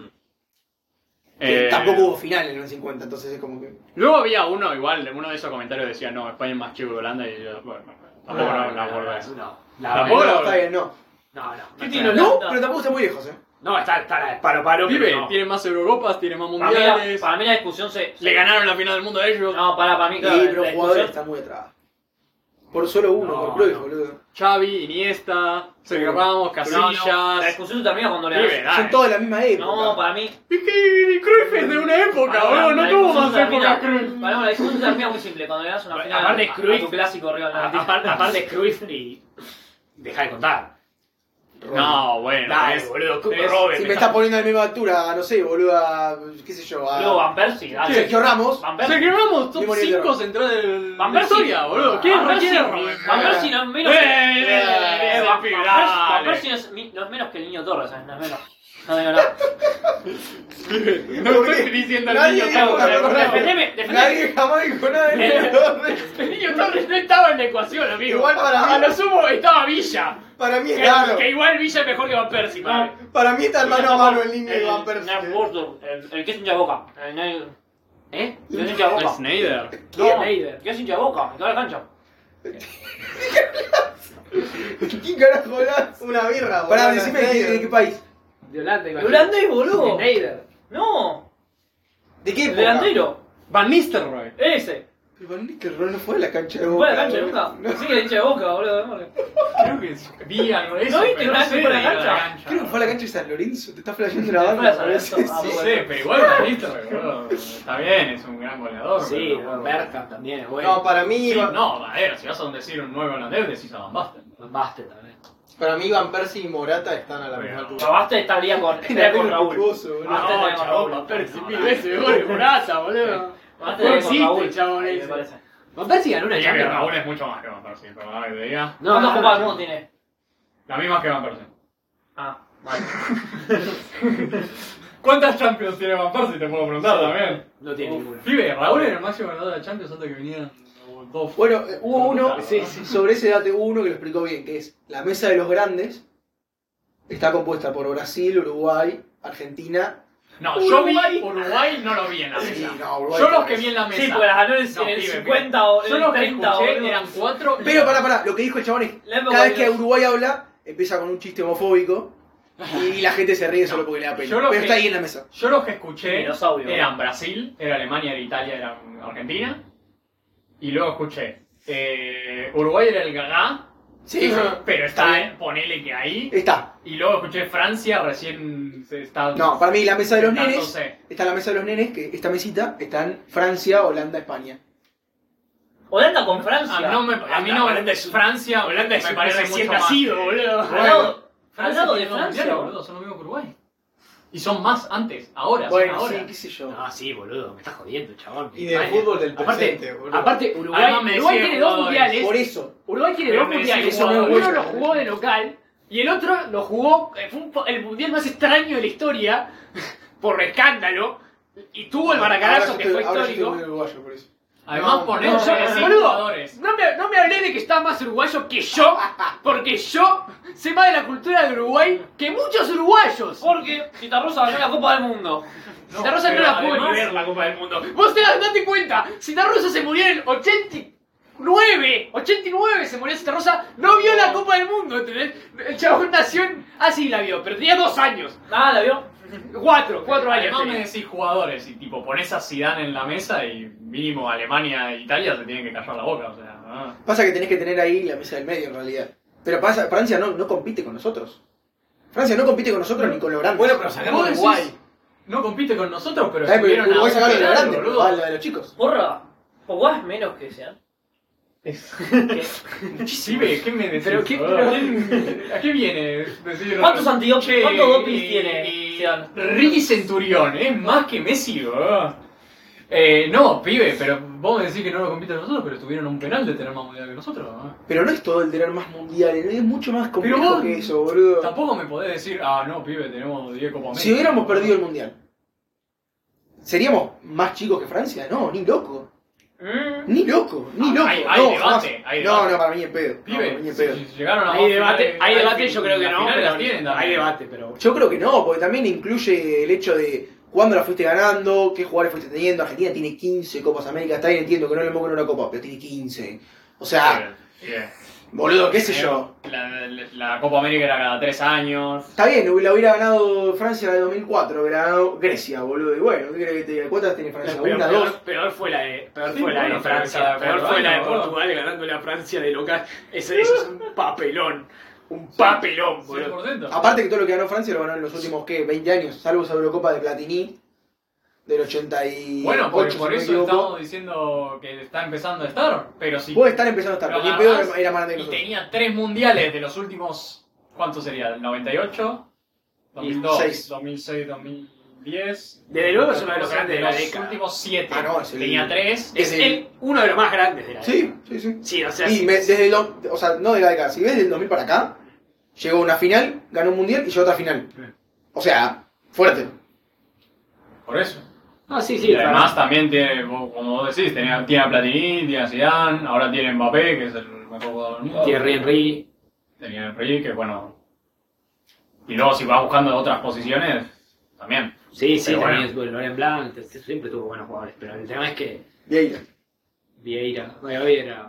Que Eh, tampoco hubo final en el 50, entonces es como que. Luego había uno de esos comentarios decía, no, España es más chico que Holanda y yo, bueno, Tampoco la volvés. No. Tampoco No, está bien, no. No. ¿Qué tiene No, Holanda? pero tampoco está muy lejos, No, está la de palo, Pibe, pero no. tiene más Eurocopas, tiene más Para mí, mundiales. para mí la discusión se... Le ganaron la final del mundo a ellos. No, para mí, claro, Sí, la pero los discusión- jugadores están muy atrás. Por solo uno, No, por Cruyff, no. boludo. Xavi, Iniesta, Sergio Ramos, Casillas. La discusión se termina cuando le Pibe, ganas. Son todos de la misma época. No, para mí... Es que Cruyff es de una época, boludo. No tuvo más época Cruyff. Para mí, la discusión se termina muy simple. Cuando le das una final Aparte, a Cruyff- tu clásico Real Madrid. Aparte Cruyff y... Deja de contar. No, bueno. Dale, es- boludo, es- Robert. Si me está poniendo a la misma altura, no sé, boludo, a, qué sé yo, Luego a Van Persie, dale. Sergio Ramos. Van Persie. Sergio Ramos, top Mismo nivel de 5 Ramos. central de Van la Persie. historia, boludo. ¿Qué Van Persie, requiere? Van Persie no es menos que... Van Dale. Persie no es menos que el Niño Torres, ¿sabes? No es menos. No digo nada. No estoy diciendo el Nadie niño dijo Torres. nada. Defendeme. Nadie jamás dijo nada de Niño Torres. El Niño Torres no estaba en la ecuación, amigo. Igual para mí- A lo sumo estaba Villa. Para mí es Que, claro. que igual Villa es mejor que Van Persie, padre. Para mí está el mano a mano el niño y Van Persie. El que es hincha de Boca. El ¿Eh? que es hincha de Boca. Snyder. No, Schneider. que es hincha de Boca. En toda la cancha. ¿Quién carajo hablas? Una birra, Pará, boludo, decime en serio. de qué país. De Holanda, imagino. Holandés, boludo. Schneider. No. ¿De qué El época? delantero. Van Nistelrooy. Ese. Pero Van Nistelrooy no fue a la cancha de ¿No Boca. fue a la cancha de boludo. Boca? Sí, que hincha de Boca, boludo. Creo que vi algo de eso. ¿No viste pero una vez sé que fue a la de ir cancha? Creo que fue a la cancha de San Lorenzo. Te está flasheando la Fue a banda. San parece. Lorenzo. Sí, Ah, sé, pero igual Van Nistelrooy, boludo. Está bien, es un gran goleador. Sí, pero- Bergkamp también es bueno. No, para mí, Sí, no, madera, si vas a decir un nuevo holandés, decís a Van Basten. Van Basten también. para mí Van Persie y Morata están a la misma altura. Probaste estaría con Raúl. Boludo. Ah, No, tenemos chabón, Raúl. Van Persie No, mil no, veces mejor que Morata, boludo. Probaste No con existe, Raúl. chabón, Me ese. parece. Van Persie ganó una Diría que Champions. Raúl es mucho más que Van Persie, perdón que te diga. No, ¿Cuántas no, copas del no. mundo tiene? La misma que Van Persie. Ah, vale. ¿Cuántas Champions tiene Van Persie? Te puedo preguntar también. No tiene ninguna. Pibe, Raúl era el máximo ganador de la Champions antes que vinieran dos. Bueno, hubo uno, Sí, sobre ese debate hubo uno que lo explicó bien, que es la mesa de los grandes está compuesta por Brasil, Uruguay, Argentina. No, Uruguay. Uruguay no lo vi en la Sí, mesa. no, Uruguay Yo los no que es. vi en la mesa. Sí, porque las ganó en No, el pibe, 50 o en Yo el los que 30 escuché boludo. eran 4. Pero pará, lo que dijo el chabón es, La época cada vez de que los- Uruguay habla, empieza con un chiste homofóbico y la gente se ríe solo porque le da pena. Yo lo Pero que- está ahí en la mesa. Yo los que escuché Dinosaurio. eran Brasil, era Alemania, era Italia, era Argentina. Y luego escuché Uruguay era el Gagá, Sí, pero está, ponele que ahí. está. Y luego escuché Francia, recién se está. No, para mí la mesa de los nenes, sentándose. está la mesa de los nenes, que esta mesita están Francia, Holanda, España. Holanda con Francia. A mí no Holanda es un- Francia Holanda es me un parece recién mucho más nacido, que- boludo. Al lado, al Francia lado de tiene dos Francia. mundiales, boludo, son lo mismo que Uruguay. Y son más antes, ahora, Bueno, son ahora. sí, qué sé yo. No, sí, boludo, me estás jodiendo, chabón. Y del España. fútbol del Aparte, presente, boludo. aparte Uruguay, Además me Uruguay decía tiene dos jugadores. mundiales. Por eso. Uruguay tiene Pero dos me mundiales. decís jugadores. Uno lo jugó de local y el otro lo jugó. Fue el mundial más extraño de la historia por escándalo. Y tuvo el maracanazo que fue Ahora yo estoy histórico. muy uruguayo por eso. Además, No, poner No, no, yo- boludo, jugadores. no me hablé de que estaba más uruguayo que yo, porque yo sé más de la cultura de Uruguay que muchos uruguayos. Porque Citarrosa ganó la Copa del Mundo. Citarrosa no pero la pudo ni además- ver la Copa del Mundo. Vos date cuenta, Citarrosa se murió en el 89 se murió Citarrosa, no vio la Copa del Mundo, ¿entendés? El chabón nació en... Ah, sí, la vio, pero tenía 2 años. Ah, ¿la vio? 4 años. Además me tenía. decís jugadores y tipo pones a Zidane en la mesa y mínimo Alemania e Italia se tienen que callar la boca, o sea. Pasa que tenés que tener ahí la mesa del medio en realidad. Pero pasa, Francia no compite con nosotros. Francia no compite con nosotros ni con los grandes. Bueno, pero sacamos Vos de decís, Uruguay. No compite con nosotros, pero Pero estuvieron Uruguay a sacaron de los final, grandes, boludo. va a la de los chicos. Porra. Uruguay es menos que sean. Sí, ve, ¿qué me decís? Pero qué- boludo? ¿A qué viene decir? ¿Cuántos antidoping- Che, cuántos dopings tiene Zidane? Ricky Centurión, es más que Messi, boludo. No, pibe, pero vos me decís que no lo compiten nosotros, pero estuvieron a un penal de tener más mundial que nosotros, ¿no? Pero no es todo el tener más mundiales, es mucho más complejo Pero vos- que eso, boludo. Tampoco me podés decir, no, pibe, tenemos 10 Copa América. Si hubiéramos perdido el mundial, ¿seríamos más chicos que Francia? No, ni loco. Ni loco, ni loco. Hay no, debate, jamás. hay No, debate. no, para mí es pedo. No, Pibe, para mí es pedo. si llegaron a Hay dos debate, finales, yo creo que las no, finales pero las tienen hay también. debate, pero... Yo creo que no, porque también incluye el hecho de cuándo la fuiste ganando, qué jugadores fuiste teniendo. Argentina tiene 15 Copas América, está bien, entiendo que no le mocan una copa, pero tiene 15. O sea, Bien, bien. Boludo, qué sé yo. La Copa América era cada 3 años. Está bien, la hubiera ganado Francia de 2004, hubiera ganado Grecia, boludo. Y bueno, ¿qué crees que te diga? ¿Cuántas tiene Francia? ¿Una, dos? Peor fue la de, Sí, bueno, Francia. pero Peor fue la de boludo. Portugal ganándole a Francia de local. Eso es un papelón. Un papelón, boludo. 100%. Aparte que todo lo que ganó Francia lo ganó en los últimos, ¿qué? 20 años, salvo esa Eurocopa de Platini del 88. Bueno, por si no me eso equivoco. estamos diciendo que está empezando a estar, pero sí. Puede estar empezando a estar, Lo pero ni en pedo agarrás era más grande que y nosotros. tenía 3 mundiales de los últimos. ¿Cuánto sería? ¿El 98? 2002, 6. 2006, 2010. Desde luego es uno de los O sea, grandes de la década. últimos 7. Ah, no, es el- Tenía 3. Es uno de los más grandes de la década. Sí, sí, sí. Sí, o sea, Y sí. desde el, o sea, no de la década, si ves del 2000 para acá, llegó a una final, ganó un mundial y llegó a otra final. O sea, fuerte. Por eso. No, sí, sí. Y además claro. también tiene, como vos decís, tiene a Platini, tiene a Zidane, ahora tiene Mbappé, que es el mejor jugador del mundo. Thierry Henry. Tenía Henry, que bueno. Y luego si vas buscando otras posiciones, también. Sí, sí, Pero bueno. también es Laurent Blanc. Siempre tuvo buenos jugadores. Pero el tema es que Vieira. Vieira. Bueno, Vieira.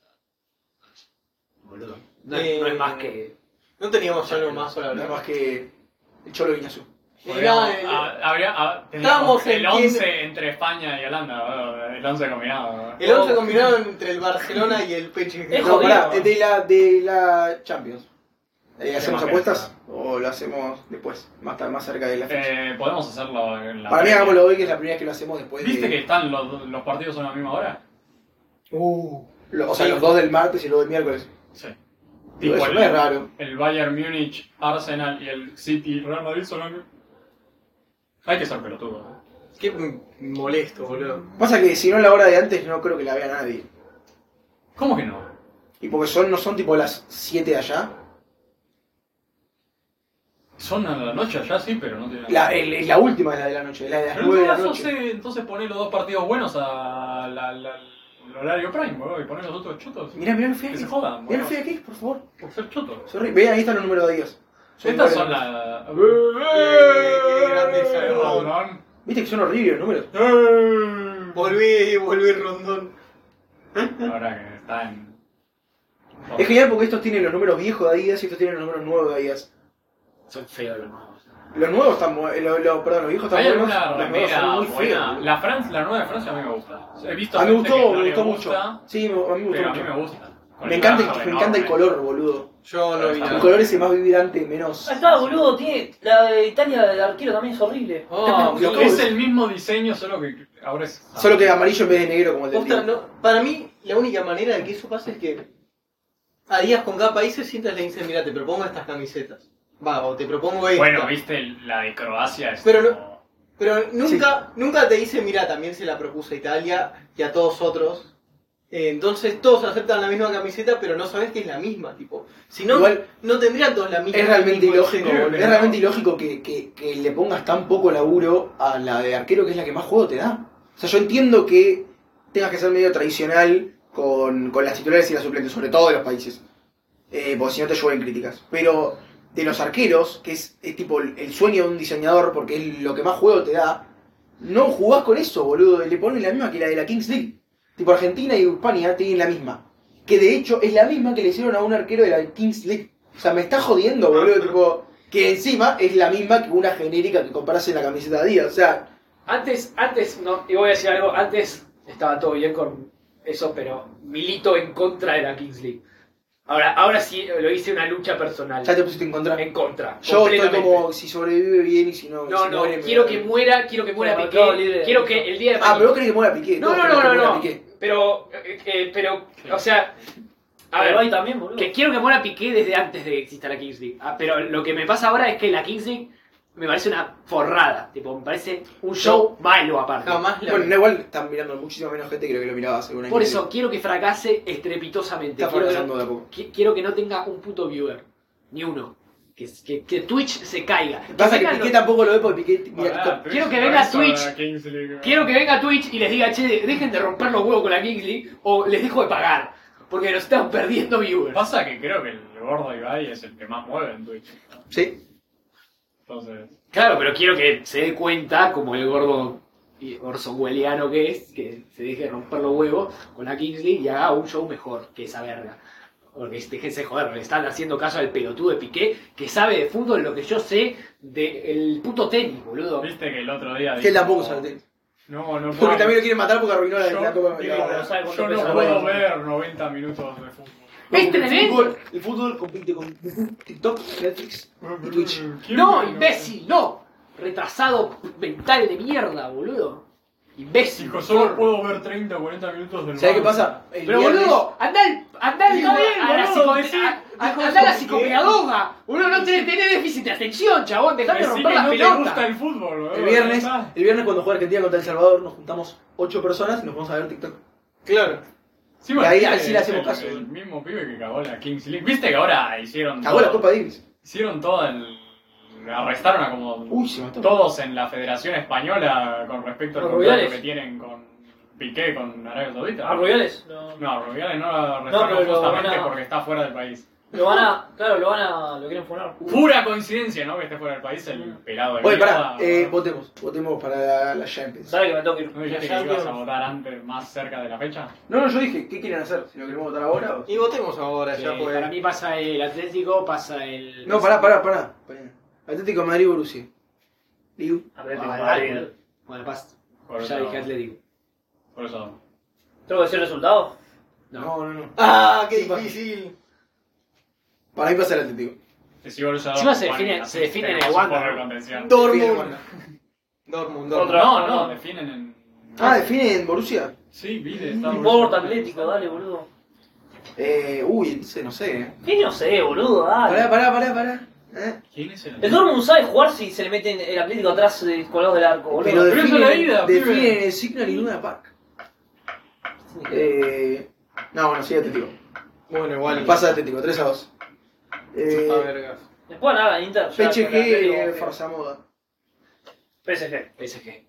Boludo. No es más que. No teníamos algo más para Nada hablar. más que el Cholo Guiñazú. Podríamos- Estábamos tendríamos el en 11 entre España y Holanda, el 11 combinado. El 11 combinado entre el Barcelona y el Peche. Es No, jodido. pará, de la Champions. ¿Hacemos más apuestas? ¿O lo hacemos después? Más cerca de la fecha. Podemos hacerlo en la Para mí previa. hagámoslo hoy, que es la primera vez que lo hacemos después ¿Viste de... que están los partidos a la misma hora? O sea, los dos del martes y los del miércoles. Sí. Digo, eso no es raro. El Bayern Múnich, Arsenal y el City Real Madrid son la misma. Hay que ser pelotudo. Qué molesto, boludo. Pasa que si no la hora de antes, no creo que la vea nadie. ¿Cómo que no? Y porque no son tipo las 7 de allá. Son a la noche allá, sí, pero no tiene La última es la de la noche, la de las Pero 9 de en la todo noche. caso, entonces poné los 2 partidos buenos al horario prime, boludo, y poné los otros chotos. Mirá, me fui Que aquí. se jodan, Mirá, boludo. fui aquí, por favor. Por ser chotos. Sorry. Vean, ahí están los números de días. Estas son las... Qué grande esa Rondón. Viste que son horribles los números. Volví Rondón. Ahora que está en... Es genial porque estos tienen los números viejos de Adidas y estos tienen los números nuevos de Adidas. Son feos los nuevos. Los nuevos están perdón, los viejos están ¿Hay buenos. alguna Los nuevos remera son muy buena? feos. La nueva de Francia a mí me gusta. He visto A mí me gente gustó, que no me le gustó gusta, mucho. Sí, a mí me gustó pero a mí mucho. me gusta. Con Me el encanta, trazo me encanta el enorme. color, boludo. Yo no vi El nada. color ese más vibrante, menos. Ahí está, boludo, tiene. La de Italia del arquero también es horrible. Oh, Lo no. que Es el mismo diseño, solo que ahora es... Solo que amarillo en vez de negro como el del Posta, tío. no, para mí, la única manera de que eso pase es que Adidas con cada país se sientan y le dicen, mira, te propongo estas camisetas. Va, o te propongo esta. Bueno, viste, la de Croacia es Pero no- como- Pero nunca te dice, mira, también se la propuso a Italia y a todos otros. Entonces todos aceptan la misma camiseta, pero no sabes que es la misma, tipo. Si no, Igual, no tendrían todos la misma. Es realmente el mismo ilógico, diseño. boludo. Es realmente ilógico que le pongas tan poco laburo a la de arquero, que es la que más juego te da. O sea, yo entiendo que tengas que ser medio tradicional con las titulares y las suplentes, sobre todo de los países. Porque si no te llueven críticas. Pero de los arqueros, que es tipo el sueño de un diseñador, porque es lo que más juego te da, no jugás con eso, boludo. Le ponen la misma que la de la Kings League. Tipo, Argentina y España tienen la misma. Que de hecho es la misma que le hicieron a un arquero de la Kings League. O sea, me está jodiendo, boludo. Tipo, que encima es la misma que una genérica que compras en la camiseta de Adidas. O sea, Antes, no, y voy a decir algo, antes estaba todo bien con eso, pero milito en contra de la Kings League. Ahora sí lo hice una lucha personal. ya te pusiste en contra. En contra. Yo estoy completamente. como si sobrevive bien y si no. No, si no, muere, me quiero da- que muera Como Piqué. Mercado Libre. Quiero que el día de Ah, mañana. pero vos querés que muera Piqué. No, Todos no, queremos no, que no, muera no. Piqué. Pero, o sea, a Pero ver, ahí también, boludo. que quiero que muera Piqué desde antes de que exista la Kings League. Ah, pero lo que me pasa ahora es que la Kings League me parece una forrada. Tipo, me parece un show malo aparte. Jamás la Bueno, no, igual están mirando muchísima menos gente que lo miraba hace un año. Por y eso, medio. quiero que fracase estrepitosamente. Está Quiero que, fracasando de a poco. quiero que no tenga un puto viewer. Ni uno. Que Twitch se caiga. Pasa que vengan Piqué los- tampoco lo ve porque Piqué. Mira, Ah, quiero que por venga eso Twitch. la Kings League. Quiero que venga Twitch y les diga, che, dejen de romper los huevos con la Kings League o les dejo de pagar. Porque nos están perdiendo viewers. Pasa que creo que el gordo Ibai es el que más mueve en Twitch. sí. Entonces... Claro, pero quiero que se dé cuenta, como el gordo orsonwelliano que es, que se deje de romper los huevos con la Kings League y haga un show mejor que esa verga. Porque déjense joder, le están haciendo caso al pelotudo de Piqué, que sabe de fútbol lo que yo sé del puto tenis, boludo. Viste que el otro día Que él dijo, tampoco sabe tenis. No, no Porque puedo. también lo quieren matar porque arruinó Yo- la Copa. digo, no sabe cuánto Yo pesa no la puedo bola. ver 90 minutos de fútbol. ¿Es tremendo? El fútbol compite con TikTok, Netflix y Twitch. ¿Quién No, me- imbécil, no. Retrasado mental de mierda, boludo. Imbécil. Dijo, solo puedo ver 30 o 40 minutos del ¿Sabes qué Barça. pasa? El Pero viernes- boludo, andá a la psicopedagoga. Boludo, no tenés déficit de atención, chabón. Dejate de Decí romper que la no te pelota. gusta el fútbol, boludo. El viernes, Ya está. el viernes cuando juega Argentina contra El Salvador nos juntamos 8 personas y nos vamos a ver TikTok. Claro. Sí, Y ahí es sí le hacemos caso. El mismo pibe que cagó la Kings League. Viste que ahora hicieron Cagó la Copa Davis. Hicieron todo el... Arrestaron a como Uy, se mató. todos en la Federación Española con respecto al Los contrato Rubiales. que tienen con Piqué, con Arabia Saudita. ¿A Rubiales? No. No, a Rubiales no lo arrestaron pero lo justamente van a- porque está fuera del país. Lo van a. Claro, lo quieren funar. Pura coincidencia, ¿no? Que esté fuera del país el pelado de Oye, mierda. pará, votemos para la Champions. ¿Sabes que me tengo que ir? ¿No dijiste que ibas a votar antes, más cerca de la fecha? No, yo dije, ¿qué quieren hacer? Si lo queremos votar ahora o... Y votemos ahora, ya Para fue. mí pasa el Atlético, pasa el... No, pará. Atlético de Madrid, Borussia. Liu. Atlético de Dale, Madrid. boludo. Bueno, pasa. Por Ya eso, dije Atlético. por eso. ¿Tengo que decir el resultado? No. ¡Ah, qué Sí, pasa. difícil! Para mí pasa el Atlético. Si Borussia Encima se Dortmund, define- así se define en tenemos el un Wanda, poco de ¿no? contención. Dortmund. Dortmund. Contra- No, definen en... ¿definen Borussia? Sí, viste, está Sport Atlético, dale, boludo. No sé. ¿Qué no sé, boludo? Dale. Pará. ¿Quién es El Dortmund sabe jugar si se le mete el Atlético atrás colgados del arco, boludo. Pero Pero eso es la ida, definen pibe. el Signal y Luna Park. No, bueno, sí, Atlético. Bueno, igual. Pasa Atlético, 3-2. A vergas. Después nada, Inter. ya con el PSG, Atlético, Forza Moda. PSG. PSG.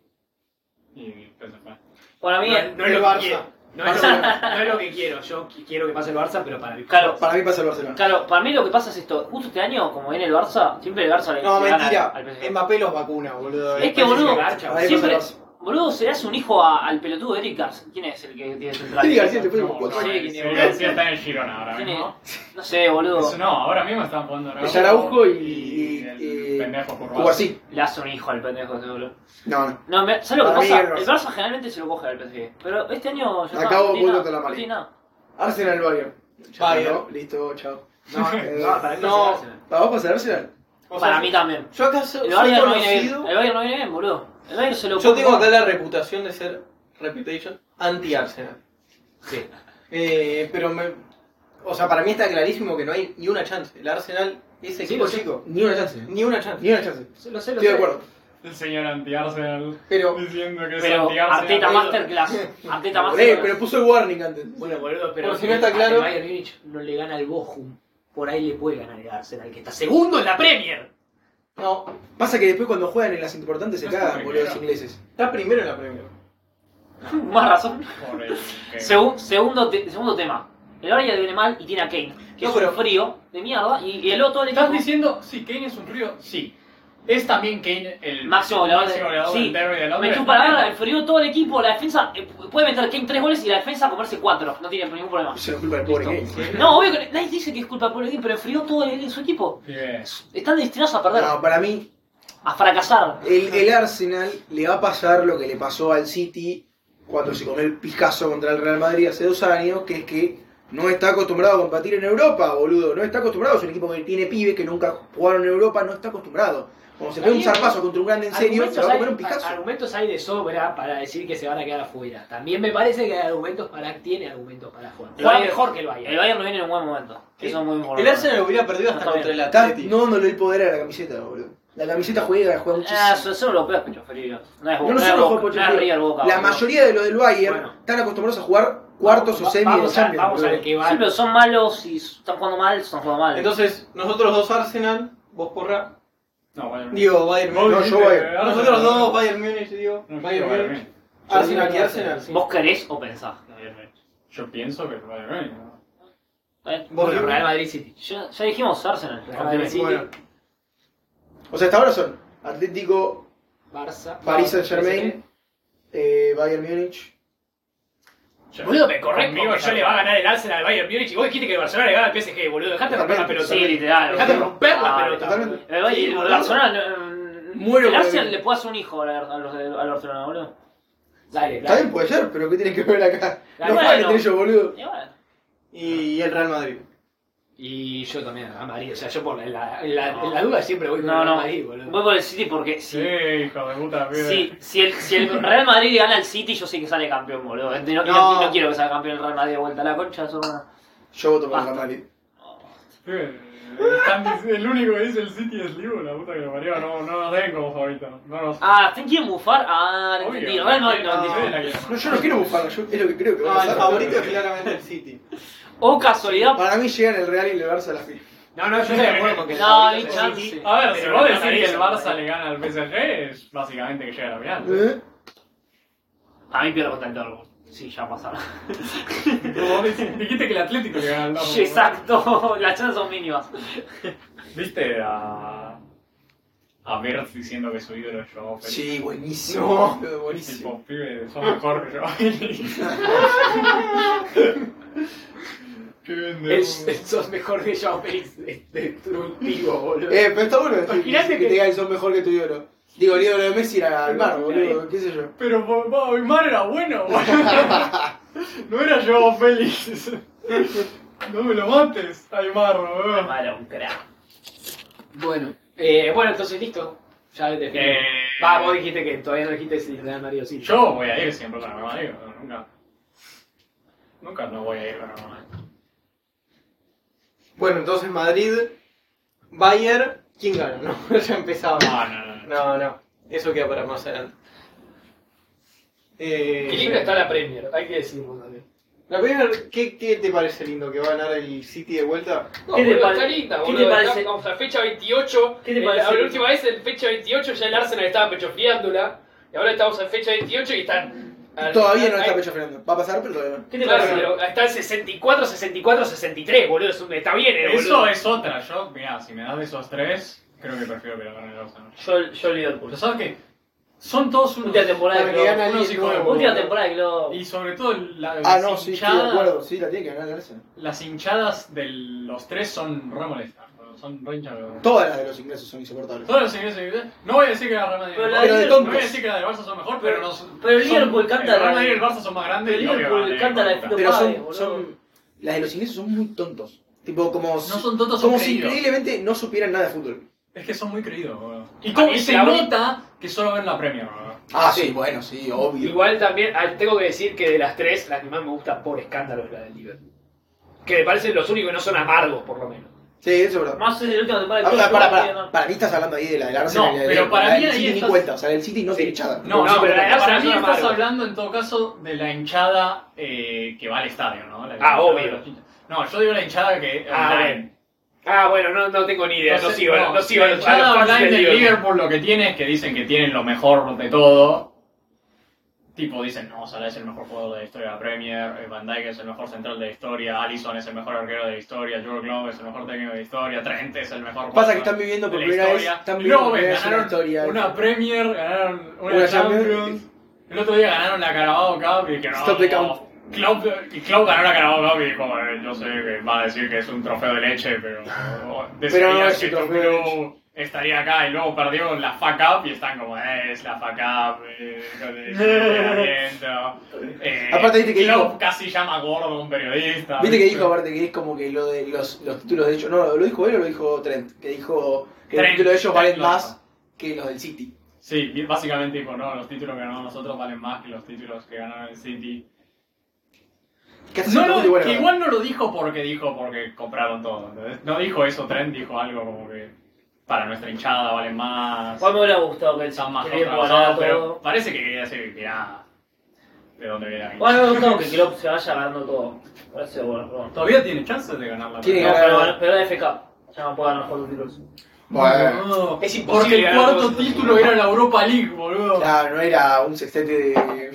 Y PSV. Para mí, No El es lo Barça. que quiero. No es lo que quiero. Yo quiero que pase el Barça, pero para el claro, Para mí pasa el Barcelona. claro, para mí lo que pasa es esto. Justo este año, como viene el Barça, siempre el Barça le No, le gana mentira. al PSG. Mbappé los vacuna, boludo. Es que, boludo, Para mí siempre, pasa el Barça. boludo, se le hace un hijo al pelotudo de Eric Garcia. ¿Quién es el que tiene central? Eric Garcia te fue como No, 4 sí, años. ¿quién sí, es, boludo? sí, está en el Girona ahora ¿Quién mismo. es? No sé, boludo. No, ahora mismo están jugando Es Araujo y el pendejo Cubarsí. Le hace un hijo al pendejo ese, boludo. No. No, ¿sabes lo que Para mí pasa? el Barça. El Barça generalmente se lo coge al PSG. Pero este año ya Acabo no tiene vuelto nada, con la no mala. tiene nada. Arsenal Bayern. Ya Bayern. está, ¿no? Listo, chao. No, para mí No. pasa el Arsenal. ¿Vamos a pasar Arsenal? O sea, Para mí también. Yo acá soy El Bayern no viene bien. conocido. El Bayern no viene bien, boludo. El Bayern se lo Yo come. tengo acá la reputación de ser anti-Arsenal. Sí. Pero o sea, para mí está clarísimo que no hay ni una chance. El Arsenal es equipo lo sé. chico. Ni una chance. Ni una chance. Ni una chance. Lo sé, Estoy de acuerdo. El señor anti-Arsenal Pero- diciendo que es Pero anti-Arsenal. Arteta Masterclass. Arteta Masterclass. Pero puso el warning antes. Bueno, boludo, pero Por si no está claro- el Bayern Múnich no le gana al Bochum. Por ahí le puede ganar el Arsenal, que está segundo en la Premier. No, Pasa que después cuando juegan en las importantes se No cagan, está boludo, los primero. ingleses. está primero en la Premier. Más razón. Por el que- Segundo tema. El Bayern viene mal y tiene a Kane. Que No, es un pero- frío de mierda. Y el otro del ¿Estás equipo. diciendo, sí, Kane es un río? Sí. ¿Es también Kane el Máximo goleador del derby de Me Londres? chupa la verga, el frío todo el equipo, la defensa. Puede meter Kane 3 goles y la defensa comerse 4. No tiene ningún problema. Se lo culpa del pobre Kane. No, obvio que nadie dice que es culpa por el Kane, pero enfrió todo su equipo. Pibe. Están destinados a perder, No, para mí, a fracasar. el Arsenal le va a pasar lo que le pasó al City cuando se comió el pijazo contra el Real Madrid hace 2 años, que es que no está acostumbrado a competir en Europa, boludo. No está acostumbrado, es un equipo que tiene pibes que nunca jugaron en Europa, no está acostumbrado. Cuando se pega un zarpazo contra un grande en serio, se va a comer un pijazo. Argumentos hay de sobra para decir que se van a quedar afuera. También me parece que hay argumentos para tiene argumentos para jugar. El Juega Bayern- mejor que el Bayern. El Bayern no viene en un buen momento. Eso es muy importante. El Arsenal hubiera perdido hasta Está contra el bien. Está Atleti. no dándole el poder a la camiseta, boludo. La camiseta juega muchísimo. Eso no lo pegas, Pecho Frío. No es No, no es solo Boca, juega no es Pochettino. Real Boca. La boludo. mayoría de los del Bayern Bueno. están acostumbrados a jugar cuartos o semis de Champions. Vamos boludo. al que va. Sí, pero son malos y están jugando mal, están jugando mal. Entonces, nosotros dos Arsenal, vos porra. No, Bayern. Digo, Bayern Vos Múnich. No, dijiste yo Bayern. Arsenal. Nosotros dos, Bayern Múnich, digo. No, Bayern yo Bayern Múnich. Múnich. Arsenal y Arsenal, sí. ¿Vos querés o pensás? Yo pienso que es Bayern Múnich, ¿no? Vos Bueno, digo- Real Madrid City. Ya dijimos Arsenal. Real Madrid City. Bueno, O sea, hasta ahora son Atlético, Barça. Paris Saint PSG. Germain, Bayern Múnich Boludo, me correcto, Conmigo que ya yo le va a ganar el Arsenal al Bayern Múnich y vos dijiste que el Barcelona le gana al PSG, boludo. Dejate romper la pelota. Sí, literal. Dejate romper la pelota. Totalmente. El Barcelona. Muero El por Arsenal el- le puede hacer un hijo al Barcelona, boludo. Dale, Está dale. bien, puede ser, pero ¿qué tienen que ver acá? Dale, No juegan bueno. entre ellos, boludo. Y bueno. Y el Real Madrid. Y yo también, a Madrid. O sea, yo por la duda siempre voy con No, el no. Madrid, boludo. Voy por el City porque Sí, hijo de puta, pibe. si el Real Madrid gana al City, yo sé que sale campeón, boludo. No quiero que salga campeón el Real Madrid de vuelta a la concha, eso no. Yo voto por el Basta. Real Madrid. Pibe, el único que dice el City es Liverpool, la puta que lo parió. No nos den como favorito. No nos... Ah, ¿te quieren bufar? Ah, no Obvio. entendí. Real Madrid no Sí, entendí. la quiero. No, yo no quiero bufarlo, yo es lo que creo que va a No, el pasar. favorito es claramente el City. O casualidad. Para mí llegan el Real y el Barça a la final. No, yo estoy de acuerdo con que el No, favorito hay es el chance. City. A ver, si Pero vos no decís que el eso, Barça le gana al PSG, es básicamente que llega a la final. ¿Eh? A mí pierdo contra el Dortmund. Sí, ya pasaron. Vos dijiste que el Atlético le gana al Dortmund. Exacto, las chances son mínimas. ¿Viste a Bertz diciendo que su ídolo es Joao Félix? Sí, buenísimo. boludo, buenísimo. Tipo, pibe, sos mejor que Joao Félix. Qué vende. Sos mejor que Joao Félix destructivo, boludo. Pero está bueno decir Imagínate que que- te digan que son mejor que tu ídolo. Digo, el ídolo de Messi era Aymar, boludo, qué sé yo. Pero Aymar era bueno, no era Joao Félix. No me lo mates, Aymar, boludo. Vale, un crack. Bueno, entonces listo. Ya definí. Vos dijiste que todavía no dijiste si Real Madrid o City. Yo voy a ir siempre con el Real Madrid, nunca no voy a ir con el Real Madrid. Bueno, entonces Madrid, Bayern, ¿quién gana? No, ya empezaba. No, eso queda para más adelante. Qué linda está la Premier, hay que decirlo también. La primera, ¿qué te parece lindo? ¿Que va a ganar el City de vuelta? No, ¿Qué te boludo, pare- está linda, qué te boludo. parece? Estamos a fecha 28. ¿Qué te parece? La última vez, en fecha 28, ya el Arsenal estaba pechofriándola. Y ahora estamos en fecha 28 y están... Todavía no está pecho frenando. Va a pasar, pero todavía no. ¿Qué te Claro, parece? pero Está el 64, 64, 63, boludo. Está bien, Eso boludo. es otra, yo, mirá, si me das de esos tres, creo que prefiero que lo gane el Arsenal. Yo Liverpool. Pero sabes que son todos unos... Última temporada de Para que gane Klopp. unos alguien hijos de nuevo. Última temporada de Klopp. Y sobre todo No, sí, estoy de acuerdo. Sí, la tiene que ganar el Arsenal. las hinchadas de los tres son re molestas, son re hinchadas. Todas las de los ingleses son insoportables. Todos los ingleses, no voy a decir que la Real Madrid Pero es la mejor, de no tontos. voy a decir que la del Barça son mejor, pero no son... pero el Liverpool son- canta el Real la- Madrid y el Barça son más grandes Pero y obvio Liverpool ganan, canta la hijo de de puta. Pero Padre, son, boludo. son. Las de los ingleses son muy tontos. Tipo, como. No son tontos, Como son si creídos. increíblemente no supieran nada de fútbol. Es que son muy creídos, boludo. Y, A mí se la única- nota que solo ven la Premier, boludo. Ah, Sí. sí, bueno, sí, obvio. Igual también tengo que decir que de las tres, la que más me gusta por escándalo es la del Liverpool. Que me parecen los únicos que no son amargos, por lo menos. Sí, eso es verdad. Más es la última temporada de Ah, Klopp. para mí estás hablando ahí de la del Arsenal No, y la del pero Liverpool. para La mí del ahí City ni estás- cuenta, o sea, la del City no tiene echada. No, No, pero la de para Arsenal mí son estás amargos. hablando en todo caso de la hinchada que va al estadio, ¿no? La Ah, hinchada obvio. de los hinchas. No, yo digo la hinchada que Ah, online. bueno, no tengo ni idea, no sigo la a los hinchada fans online del del Liverpool. Liverpool lo que tiene es que dicen que tienen lo mejor de todo. Tipo, dicen, no, Salah es el mejor jugador de la historia de la Premier, Van Dijk es el mejor central de la historia, Alisson es el mejor arquero de la historia, Jurgen Klopp es el mejor técnico de la historia, Trent es el mejor Pasa que jugador están viviendo por de la primera vez, historia. están Y viviendo luego por primera vez ganaron una historia. una Premier, ganaron una Una Champions. Champions. El otro día ganaron la Carabao Cup y que no... Stop the count. Klopp ganó la Carabao Cup y dijo, yo sé que va a decir que es un trofeo de leche, pero Pero no es que un tu trofeo de club estaría acá y luego perdió la FA Cup y están como, es la FA Cup, con el entrenamiento. Aparte, viste que Klopp dijo- casi llama gordo a un periodista. Viste que dijo aparte que es como que lo de los títulos de ellos. No, ¿lo dijo él o lo dijo Trent? Que dijo que los Trent, títulos de ellos valen Trent lo más que los del City. Sí, básicamente tipo, no, los títulos que ganamos nosotros valen más que los títulos que ganaron el City. Que hasta No, cierto punto no, igual, que ¿verdad? igual no lo dijo porque compraron todo, ¿entendés? No dijo eso, Trent dijo algo como que para nuestra hinchada valen más, Igual me hubiera gustado que el están más que Liverpool trabajados, ganara pero todo. parece que quería decir que nada, de dónde viene la Bueno, me hinchada. hubiera gustado que Klopp se vaya ganando todo. Parece bueno, pero bueno. Todavía tiene chances de ganar la Tiene No, que pero, ganar. pero la FK. Ya no puedo ganar los 4 títulos. Bueno, No, Es imposible porque el ganar cuarto todos esos título era la Europa League, boludo. claro, no era un sextete de.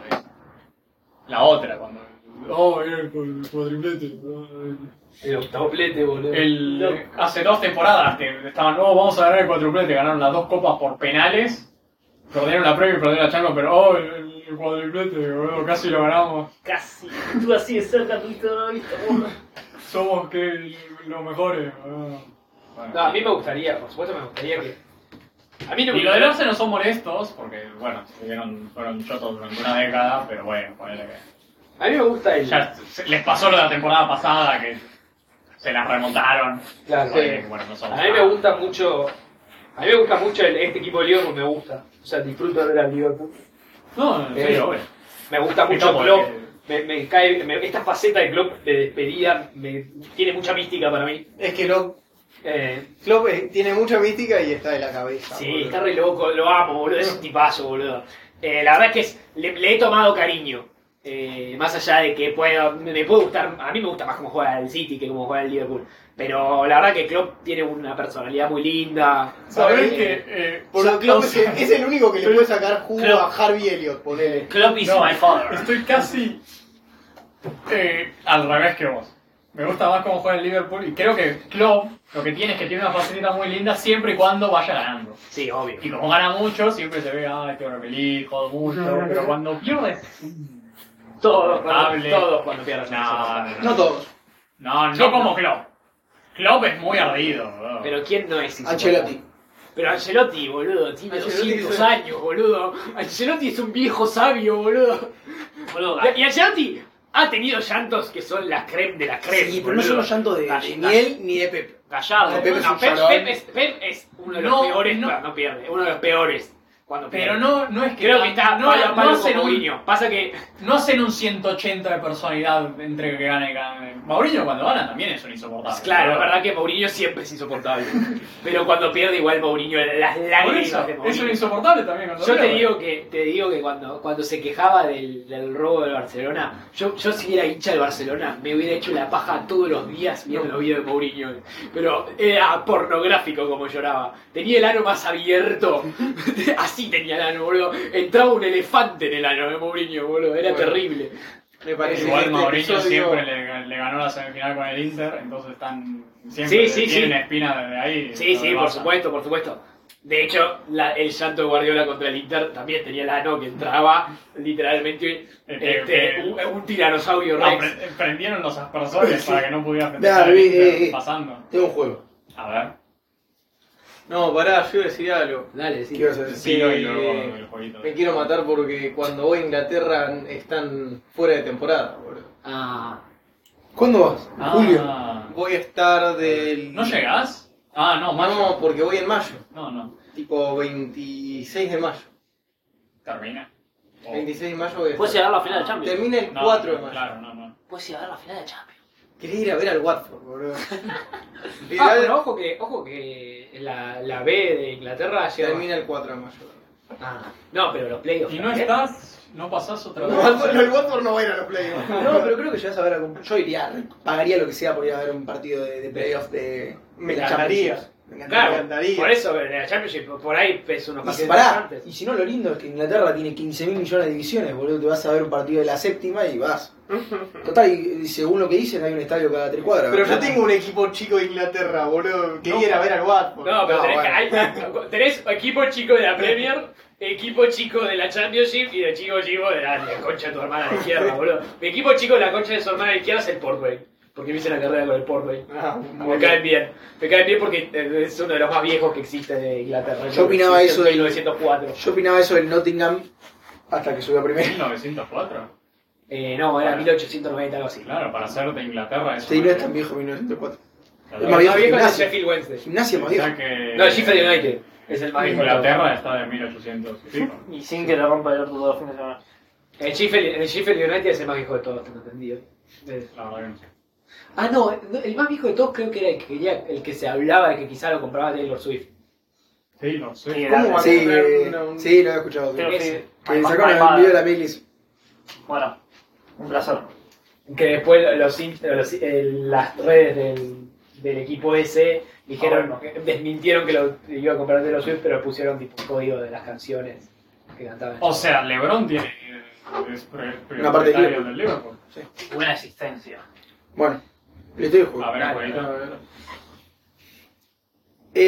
La otra, cuando... Oh, era el cuadriplete. El octaplete, boludo. Hace 2 temporadas que estaban, no, vamos a ganar el cuadruplete, ganaron las 2 copas por penales, perdieron la Premier y perdieron la Champions, pero el cuadriplete, boludo, casi lo ganamos. Casi. Tú así de cerca, tuviste una vista, boludo. Somos que los mejores, boludo. Bueno. No, a mí me gustaría, por supuesto me gustaría que... A mí no me Y lo del gustaría... once no son molestos, porque, bueno, fueron chotos durante una década, pero bueno, ponele que... A mí me gusta el... Ya les pasó lo de la temporada pasada, que se las remontaron. Claro, Ponele que, bueno, no somos a mí me gusta mucho... A mí me gusta mucho este equipo de Liverpool, me gusta. O sea, disfruto de ver al Liverpool. No, en serio, bueno. Me gusta mucho Estamos, Klopp. Me cae... esta faceta de Klopp de despedida tiene mucha mística para mí. Es que no. Eh, Klopp tiene mucha mística y está de la cabeza. sí, boludo. está re loco, lo amo, boludo. Es un tipazo, boludo. La verdad es que le he tomado cariño. Más allá de que me puede gustar, a mí me gusta más cómo juega el City que cómo juega el Liverpool. Pero la verdad que Klopp tiene una personalidad muy linda. ¿Sabés Eh, que Porque Klopp es el único que le puede sacar jugo Klopp. a Harvey Elliott, ponele. Klopp is No, my father. estoy casi al revés que vos. Me gusta más cómo juega el Liverpool y creo que Klopp lo que tiene es que tiene una facilidad muy linda siempre y cuando vaya ganando. Sí, obvio. Y como gana mucho, siempre se ve, este Orbelí, jodo mucho, pero cuando pierde... Todos Notable. cuando pierden. No todos. No como Klopp. Klopp es muy ardido, bro. Pero ¿quién no es insoportable? Ancelotti. Pero Ancelotti, boludo, tiene Ancelotti 200 es- años, boludo. Ancelotti es un viejo sabio, boludo. Boludo, Y Ancelotti ha tenido llantos que son la creme de la creme. Sí, pero no son los llantos de Gall- Miel ni de Pep. Gallardo. Pepe es No, un Pep, llorón. Pep es uno de los No, peores no. cuando pierde. Uno de los peores cuando pierde. Pero no es que... Creo que está palo a palo con hacen Mourinho. Pasa que... no hacen un 180 de personalidad entre que gane y gane. Mourinho cuando gana también es un insoportable. Claro, es Pero- verdad que Mourinho siempre es insoportable. Pero cuando pierde igual Mourinho, las Por lágrimas eso, de es un Mourinho. insoportable también cuando Yo te pierde. digo que cuando se quejaba del robo del Barcelona, yo si era hincha del Barcelona, me hubiera hecho la paja todos los días viendo los videos de Mourinho. Pero era pornográfico como lloraba. Tenía el ano más abierto. Así tenía el ano, boludo. Entraba un elefante en el ano de Mourinho, boludo. Era Bueno. terrible. Me parece Igual que Mourinho este episodio- siempre le ganó la semifinal con el Inter, entonces están siempre Sí, tienen sí. espina desde ahí. Sí, lo sí, de por Barça. supuesto, por supuesto. De hecho, el llanto de Guardiola contra el Inter también tenía el ano que entraba literalmente un tiranosaurio No, rex. prendieron los aspersores para que no pudiera Vea, pensar el Inter vi, pasando. Tengo un juego. A ver, No, pará, yo iba a decir algo. Dale, sí. ¿Qué vas a decir? decilo y luego el jueguito. Me quiero matar porque cuando voy a Inglaterra están fuera de temporada, boludo. Ah, ¿Cuándo vas? ¿En julio? Voy a estar del... ¿No llegás? Ah, no, mayo. No, porque voy en mayo. No. Tipo 26 de mayo. Termina. O- 26 de mayo voy a Puedes estar. llegar a la final de Champions. Termina el No, 4 de no, mayo. Claro, no. Puedes llegar a la final de Champions. Quería ir a ver al Watford, boludo. pero ojo que la B de Inglaterra llega. Termina el 4 de mayo. Ah, no, pero los playoffs. Y no estás, no pasás otra vez. No, el Watford no va a ir a los playoffs. No, pero creo que llegas a ver algún... Yo iría, pagaría lo que sea por ir a ver un partido de playoff de... Me de la encantaría. Champions. Me encantaría. Claro, Me encantaría. por eso en la Championship, por ahí es unos Y partidos pará, interesantes. y si no, lo lindo es que Inglaterra tiene 15.000 millones de divisiones, boludo. Te vas a ver un partido de la séptima y vas. Total, y según lo que dicen, hay un estadio cada 3 cuadras. Pero yo tengo un equipo chico de Inglaterra, boludo. Quería ir a ver al Watford. No, pero tenés, bueno. tenés equipo chico de la Premier, equipo chico de la Championship y de chico de la concha de tu hermana a la izquierda, boludo. Mi equipo chico de la concha de su hermana a la izquierda es el Port Vale, porque me hice la carrera con el Port Vale. Ah, Me caen bien porque es uno de los más viejos que existe de Inglaterra. Yo opinaba Existe eso en del- 1904. Yo opinaba eso del Nottingham hasta que subió a primero. 1904. No, era 1890, algo así. Claro, para ser de Inglaterra eso. Sí, no es tan viejo 1904. Claro. Es más viejo El que viejo es el Gimnasia. Sheffield Wednesday. Gimnasia más O viejo. sea que No, el Sheffield United es el más viejo. de todos. Inglaterra está de 1800 y pico. Y sin que le rompa el orto todos los fines de semana. El Sheffield United es el más viejo de todos, tengo entendido. La verdad que no sé. Ah, no, el más viejo de todos creo que era el que se hablaba de que quizá lo compraba Taylor Swift. Sí, no sé. Sí, ¿Cómo va a Sí, comprar un- sí, lo he escuchado. Pero Que sí, sacaron el video de la Meglis. Bueno, un placer. Que después las redes del equipo ese dijeron, Ah, bueno. desmintieron que lo iba a comprar Taylor Swift, pero pusieron tipo un código de las canciones que cantaban. O sea, LeBron tiene. Es Una parte de prioritario del Liverpool. Buena existencia. Bueno, le estoy de juego. A ver, Dale, jueguito.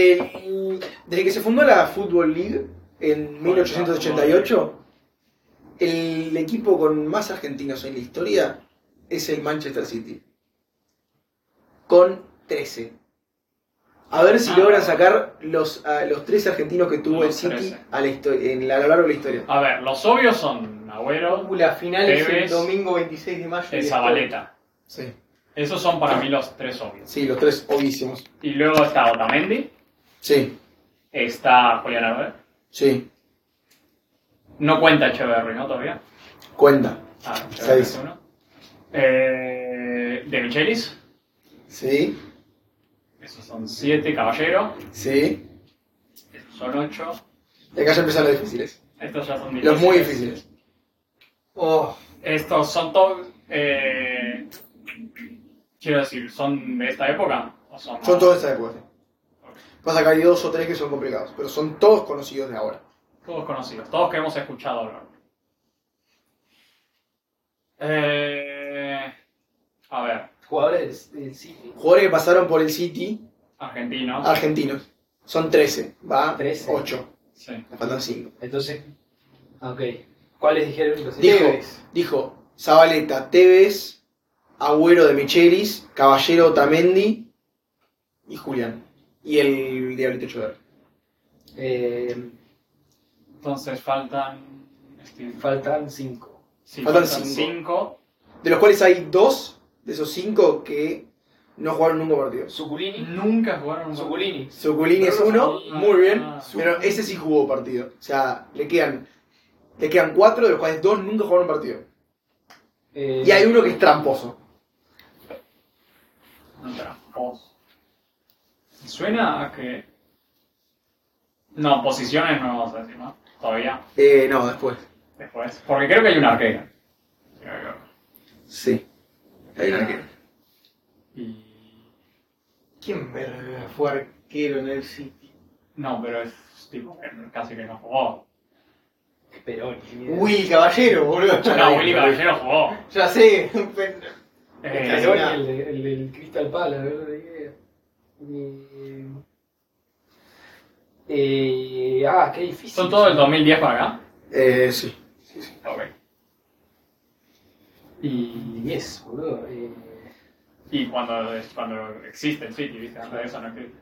Desde que se fundó la Football League en 1888, El equipo con más argentinos en la historia es el Manchester City. Con 13. A ver si logran sacar los 13 argentinos que tuvo el Los City 13. a lo largo de la historia. A ver, los obvios son Agüero, La final es el Tevez, domingo 26 de mayo. y después- Zabaleta. Sí. Esos son para mí los 3 obvios. Sí, los 3 obvísimos. Y luego está Otamendi, Sí, está Julián Álvarez. sí. No cuenta Echeverry, ¿no? Todavía. Cuenta. Ah, Seis. es uno. De Michelis. Sí, Esos son 7. Caballero. sí. Esos son 8. Y acá ya empiezan los difíciles. Estos ya son difíciles. Los muy difíciles. Oh, Estos son todos... quiero decir, ¿son de esta época? ¿O son Son más? todos de esta época. Pasa que hay 2 o 3 que son complicados, pero son todos conocidos de ahora. Todos conocidos, todos que hemos escuchado hablar. A ver, Jugadores del City. Jugadores que pasaron por el City, argentinos. argentinos. Son 13, va 13. 8. Sí. Me faltan 5. Entonces, ok. ¿Cuáles dijeron los Dijo Zabaleta, Tevez, Agüero de Michelis, Caballero Otamendi y Julián. Y el Diablito Echeverri. Entonces faltan... Faltan 5. Sí, Faltan faltan cinco. 5. De los cuales hay 2 de esos 5 que no jugaron nunca partido. Suculini. Nunca jugaron un Suculini. Zuculini es uno, muy bien, Ah, pero ese sí jugó partido. O sea, le quedan 4, de los cuales 2 nunca jugaron partido. Y hay uno que es tramposo. Un tramposo. Suena a que... No, posiciones no vamos a decir, ¿no? Todavía. No, después. Después. Porque creo que hay un arquero. Sí. Hay un arquero. Y... ¿quién verga fue arquero en el City? No, pero es tipo que casi que no jugó. Peroni. Will Caballero, boludo. No, Willy Caballero jugó. Ya sé. Peroni, el del Crystal Palace, ¿verdad? Qué difícil. ¿Son todos del 2010 para acá? Sí. Ok. Y... 10, boludo. Y cuando existe el City, ¿viste? Antes de eso no existe.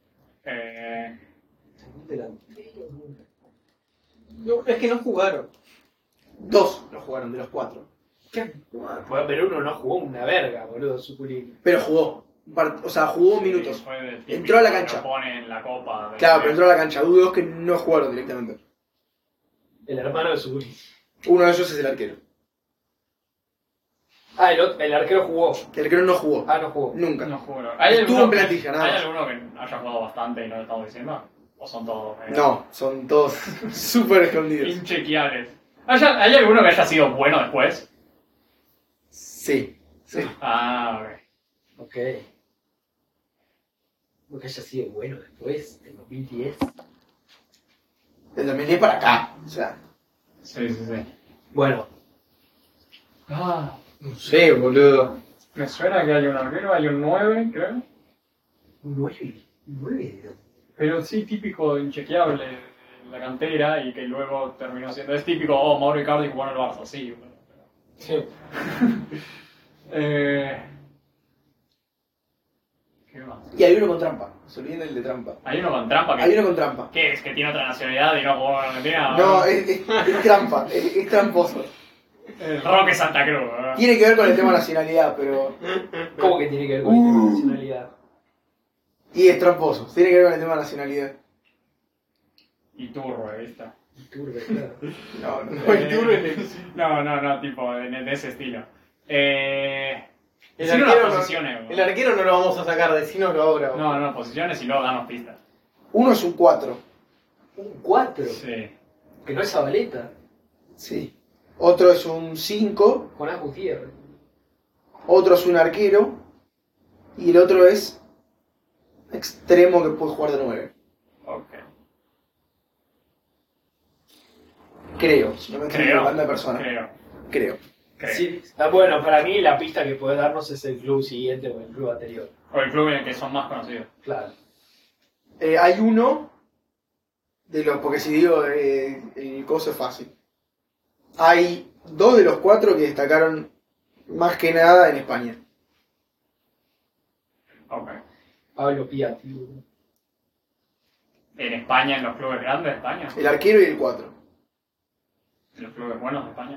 No, es que no jugaron. 2 lo jugaron de los 4. Pero uno no jugó una verga, boludo, Suculini. Pero jugó. O sea, jugó minutos. Fue del típico Entró a la que cancha. lo pone en la copa. de- Claro, pero entró a la cancha. Hubo 2 que no jugaron directamente. El hermano de Suculini. Uno de ellos es el arquero. Ah, el arquero jugó. El arquero no jugó. Ah, no jugó. Nunca. No juro. Estuvo en plantilla, nada ¿Hay más. alguno que haya jugado bastante y no lo estamos diciendo? ¿O son todos? No, son todos súper escondidos. Inchequeables. ¿Hay alguno que haya sido bueno después? Sí. Sí. Ah, ok. Ok. Porque haya sido bueno después, en 2010. Del 2010 para acá. O sea. Sí, sí, sí. Bueno, Ah, No sé, boludo. me suena que hay un arquero, hay un 9, creo. 9 de dónde? Pero sí, típico inchequeable de la cantera y que luego terminó siendo. Es típico, Mauro Icardi jugó en el Barça, sí. Bueno, pero... Sí. ¿Qué más? Y hay uno con trampa. Se olviden el de trampa. Hay uno con trampa que. Hay uno con trampa. ¿Qué es? ¿Que tiene otra nacionalidad y no jugó en Argentina? No, es trampa. Es tramposo. El Roque Santa Cruz, ¿verdad? Tiene que ver con el tema nacionalidad, pero. ¿Cómo que tiene que ver con el tema de nacionalidad? Y es tramposo. Tiene que ver con el tema nacionalidad. Y Turbe, ¿viste? Turbe, claro. No, no. No, tipo, de ese estilo. El Decime arquero, unas posiciones, el arquero no lo vamos a sacar, decínoslo ahora. boludo. No, posiciones y luego danos pistas. Uno es un 4. Un 4, Sí. que no es Zabaleta. Sí. Otro es un 5. Jonás Gutiérrez. Otro es un arquero. Y el otro es extremo que puede jugar de 9. Ok. Creo. Si no me equivoco, Creo. banda de personas. Creo. Sí. Ah, bueno, para mí la pista que puede darnos es el club siguiente o el club anterior. O el club en el que son más conocidos. Claro. Hay uno de los. Porque si digo el coso es fácil. Hay 2 de los 4 que destacaron más que nada en España. Ok. Pablo Piatti. En España, en los clubes grandes de España. El arquero y el 4. En los clubes buenos de España.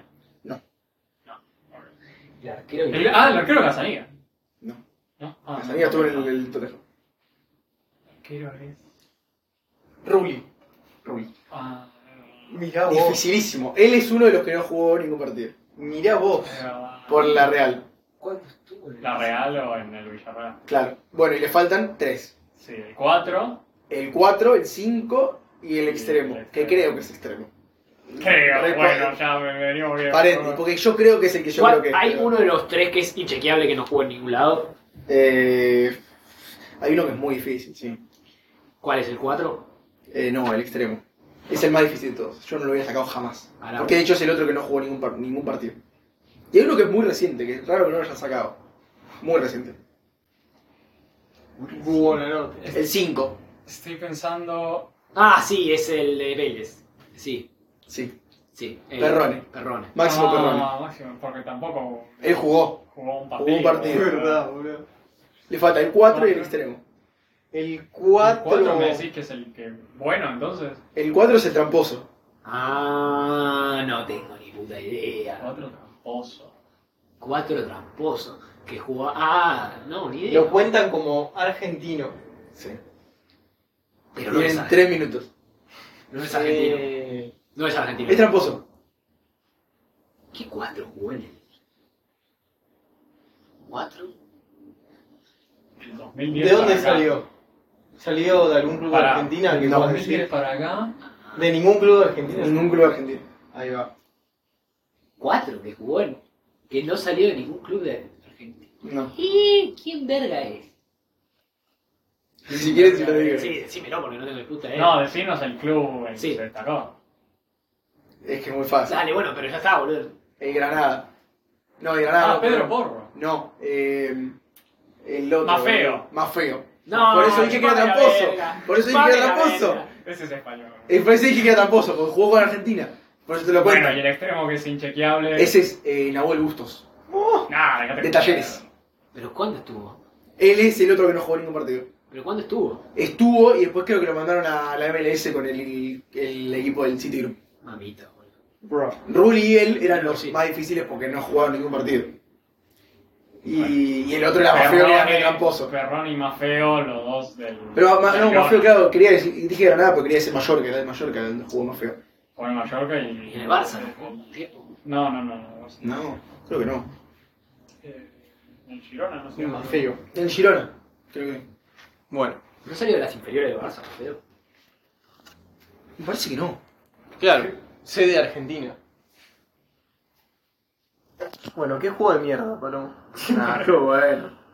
El arquero y El arquero Casanilla. No. ¿No? Casanilla estuvo en el Tottenham. Arquero es. Rulli. Ah, Mirá vos. Dificilísimo. Él es uno de los que no jugó ningún partido. Mirá vos. Por la Real. ¿Cuándo estuvo? ¿La Real o en el Villarreal? Claro. Bueno, y le faltan 3. Sí, el 4. El 4, el 5 y el extremo. el Que extremo. creo que es extremo. Creo, Re- bueno, ya me venimos bien. Paréntesis, porque yo creo que es el que yo creo que es. Hay pero- uno de los 3 que es inchequeable que no juega en ningún lado. Hay uno que es muy difícil, sí. ¿Cuál es el 4? No, el extremo. Es el más difícil de todos. Yo no lo hubiera sacado jamás. Araujo. Porque de hecho es el otro que no jugó ningún partido. Y hay uno que es muy reciente, que es raro que no lo haya sacado. Muy reciente. Buonanotte. El 5. Estoy pensando. Ah, sí, es el de Vélez. Sí, Sí. sí. Perrone. Perrone. Máximo Perrone. Máximo, porque tampoco Él jugó. jugó un Jugó partido. un partido. Es verdad, boludo. Le falta el 4 y el extremo. El 4. 4 me decís que es el que. Bueno, entonces. El 4 es el tramposo. Ah, no tengo ni puta idea. 4 tramposo. 4 tramposos que jugó. Ah, no, ni idea. Lo cuentan como argentino. Sí. Pero no es Tienen argentino. 3 minutos. No es argentino. Eh, No es argentino. Es tramposo. ¿Qué 4 jugó en el? 4. El 2010 ¿De dónde para acá. salió? ¿Salió de algún club de Para, Argentina? del que puedas 2010 decir? para acá. ¿De ningún club de Argentina? Ningún club argentino. Ahí va. 4 que jugó en. Que no salió de ningún club de Argentina. No. ¿Y quién verga es? Si quieres, si lo digo. Sí, decímelo porque no tengo ni puta idea. No, decirnos el club en Sí. que se destacó. Es que es muy fácil. Dale, bueno, pero ya está, boludo. El Granada. No, el Granada. no, Pedro pero- Porro. No, el otro. Más feo. Más feo. No, Por eso dije que era chupame la tramposo. verga. Por eso dije que Chupame era la tramposo. verga. Ese es español. Por eso dije que era tramposo, porque jugó con Argentina. Por eso te lo cuento. Bueno, y el extremo que es inchequeable. Ese es Nahuel Bustos, Nah, dejate de joder. Talleres. ¿Pero cuándo estuvo? Él es el otro que no jugó ningún partido. ¿Pero cuándo estuvo? Estuvo y después creo que lo mandaron a la MLS con el equipo del City Group. Mamita, boludo. Bro. Rulli y él eran los Sí. más difíciles porque no jugaron ningún partido. Y el otro era más feo que era el tramposo. Perrón y más feo, los dos del. Pero no, del más feo, Girona. claro, quería decir, dije Granada porque quería decir Mallorca, era de Mallorca el jugó más feo. Jugó en Mallorca y. Y en el Barça, ¿no? ¿Cierto? No. No, creo que no. En Girona, no sé. Más feo. En Girona, creo que. Bueno, ¿No salió de las inferiores del Barça, pero? me parece que no. Claro. Sé de Argentina. Bueno, ¿qué juego de mierda, Paloma? Ah, qué bueno.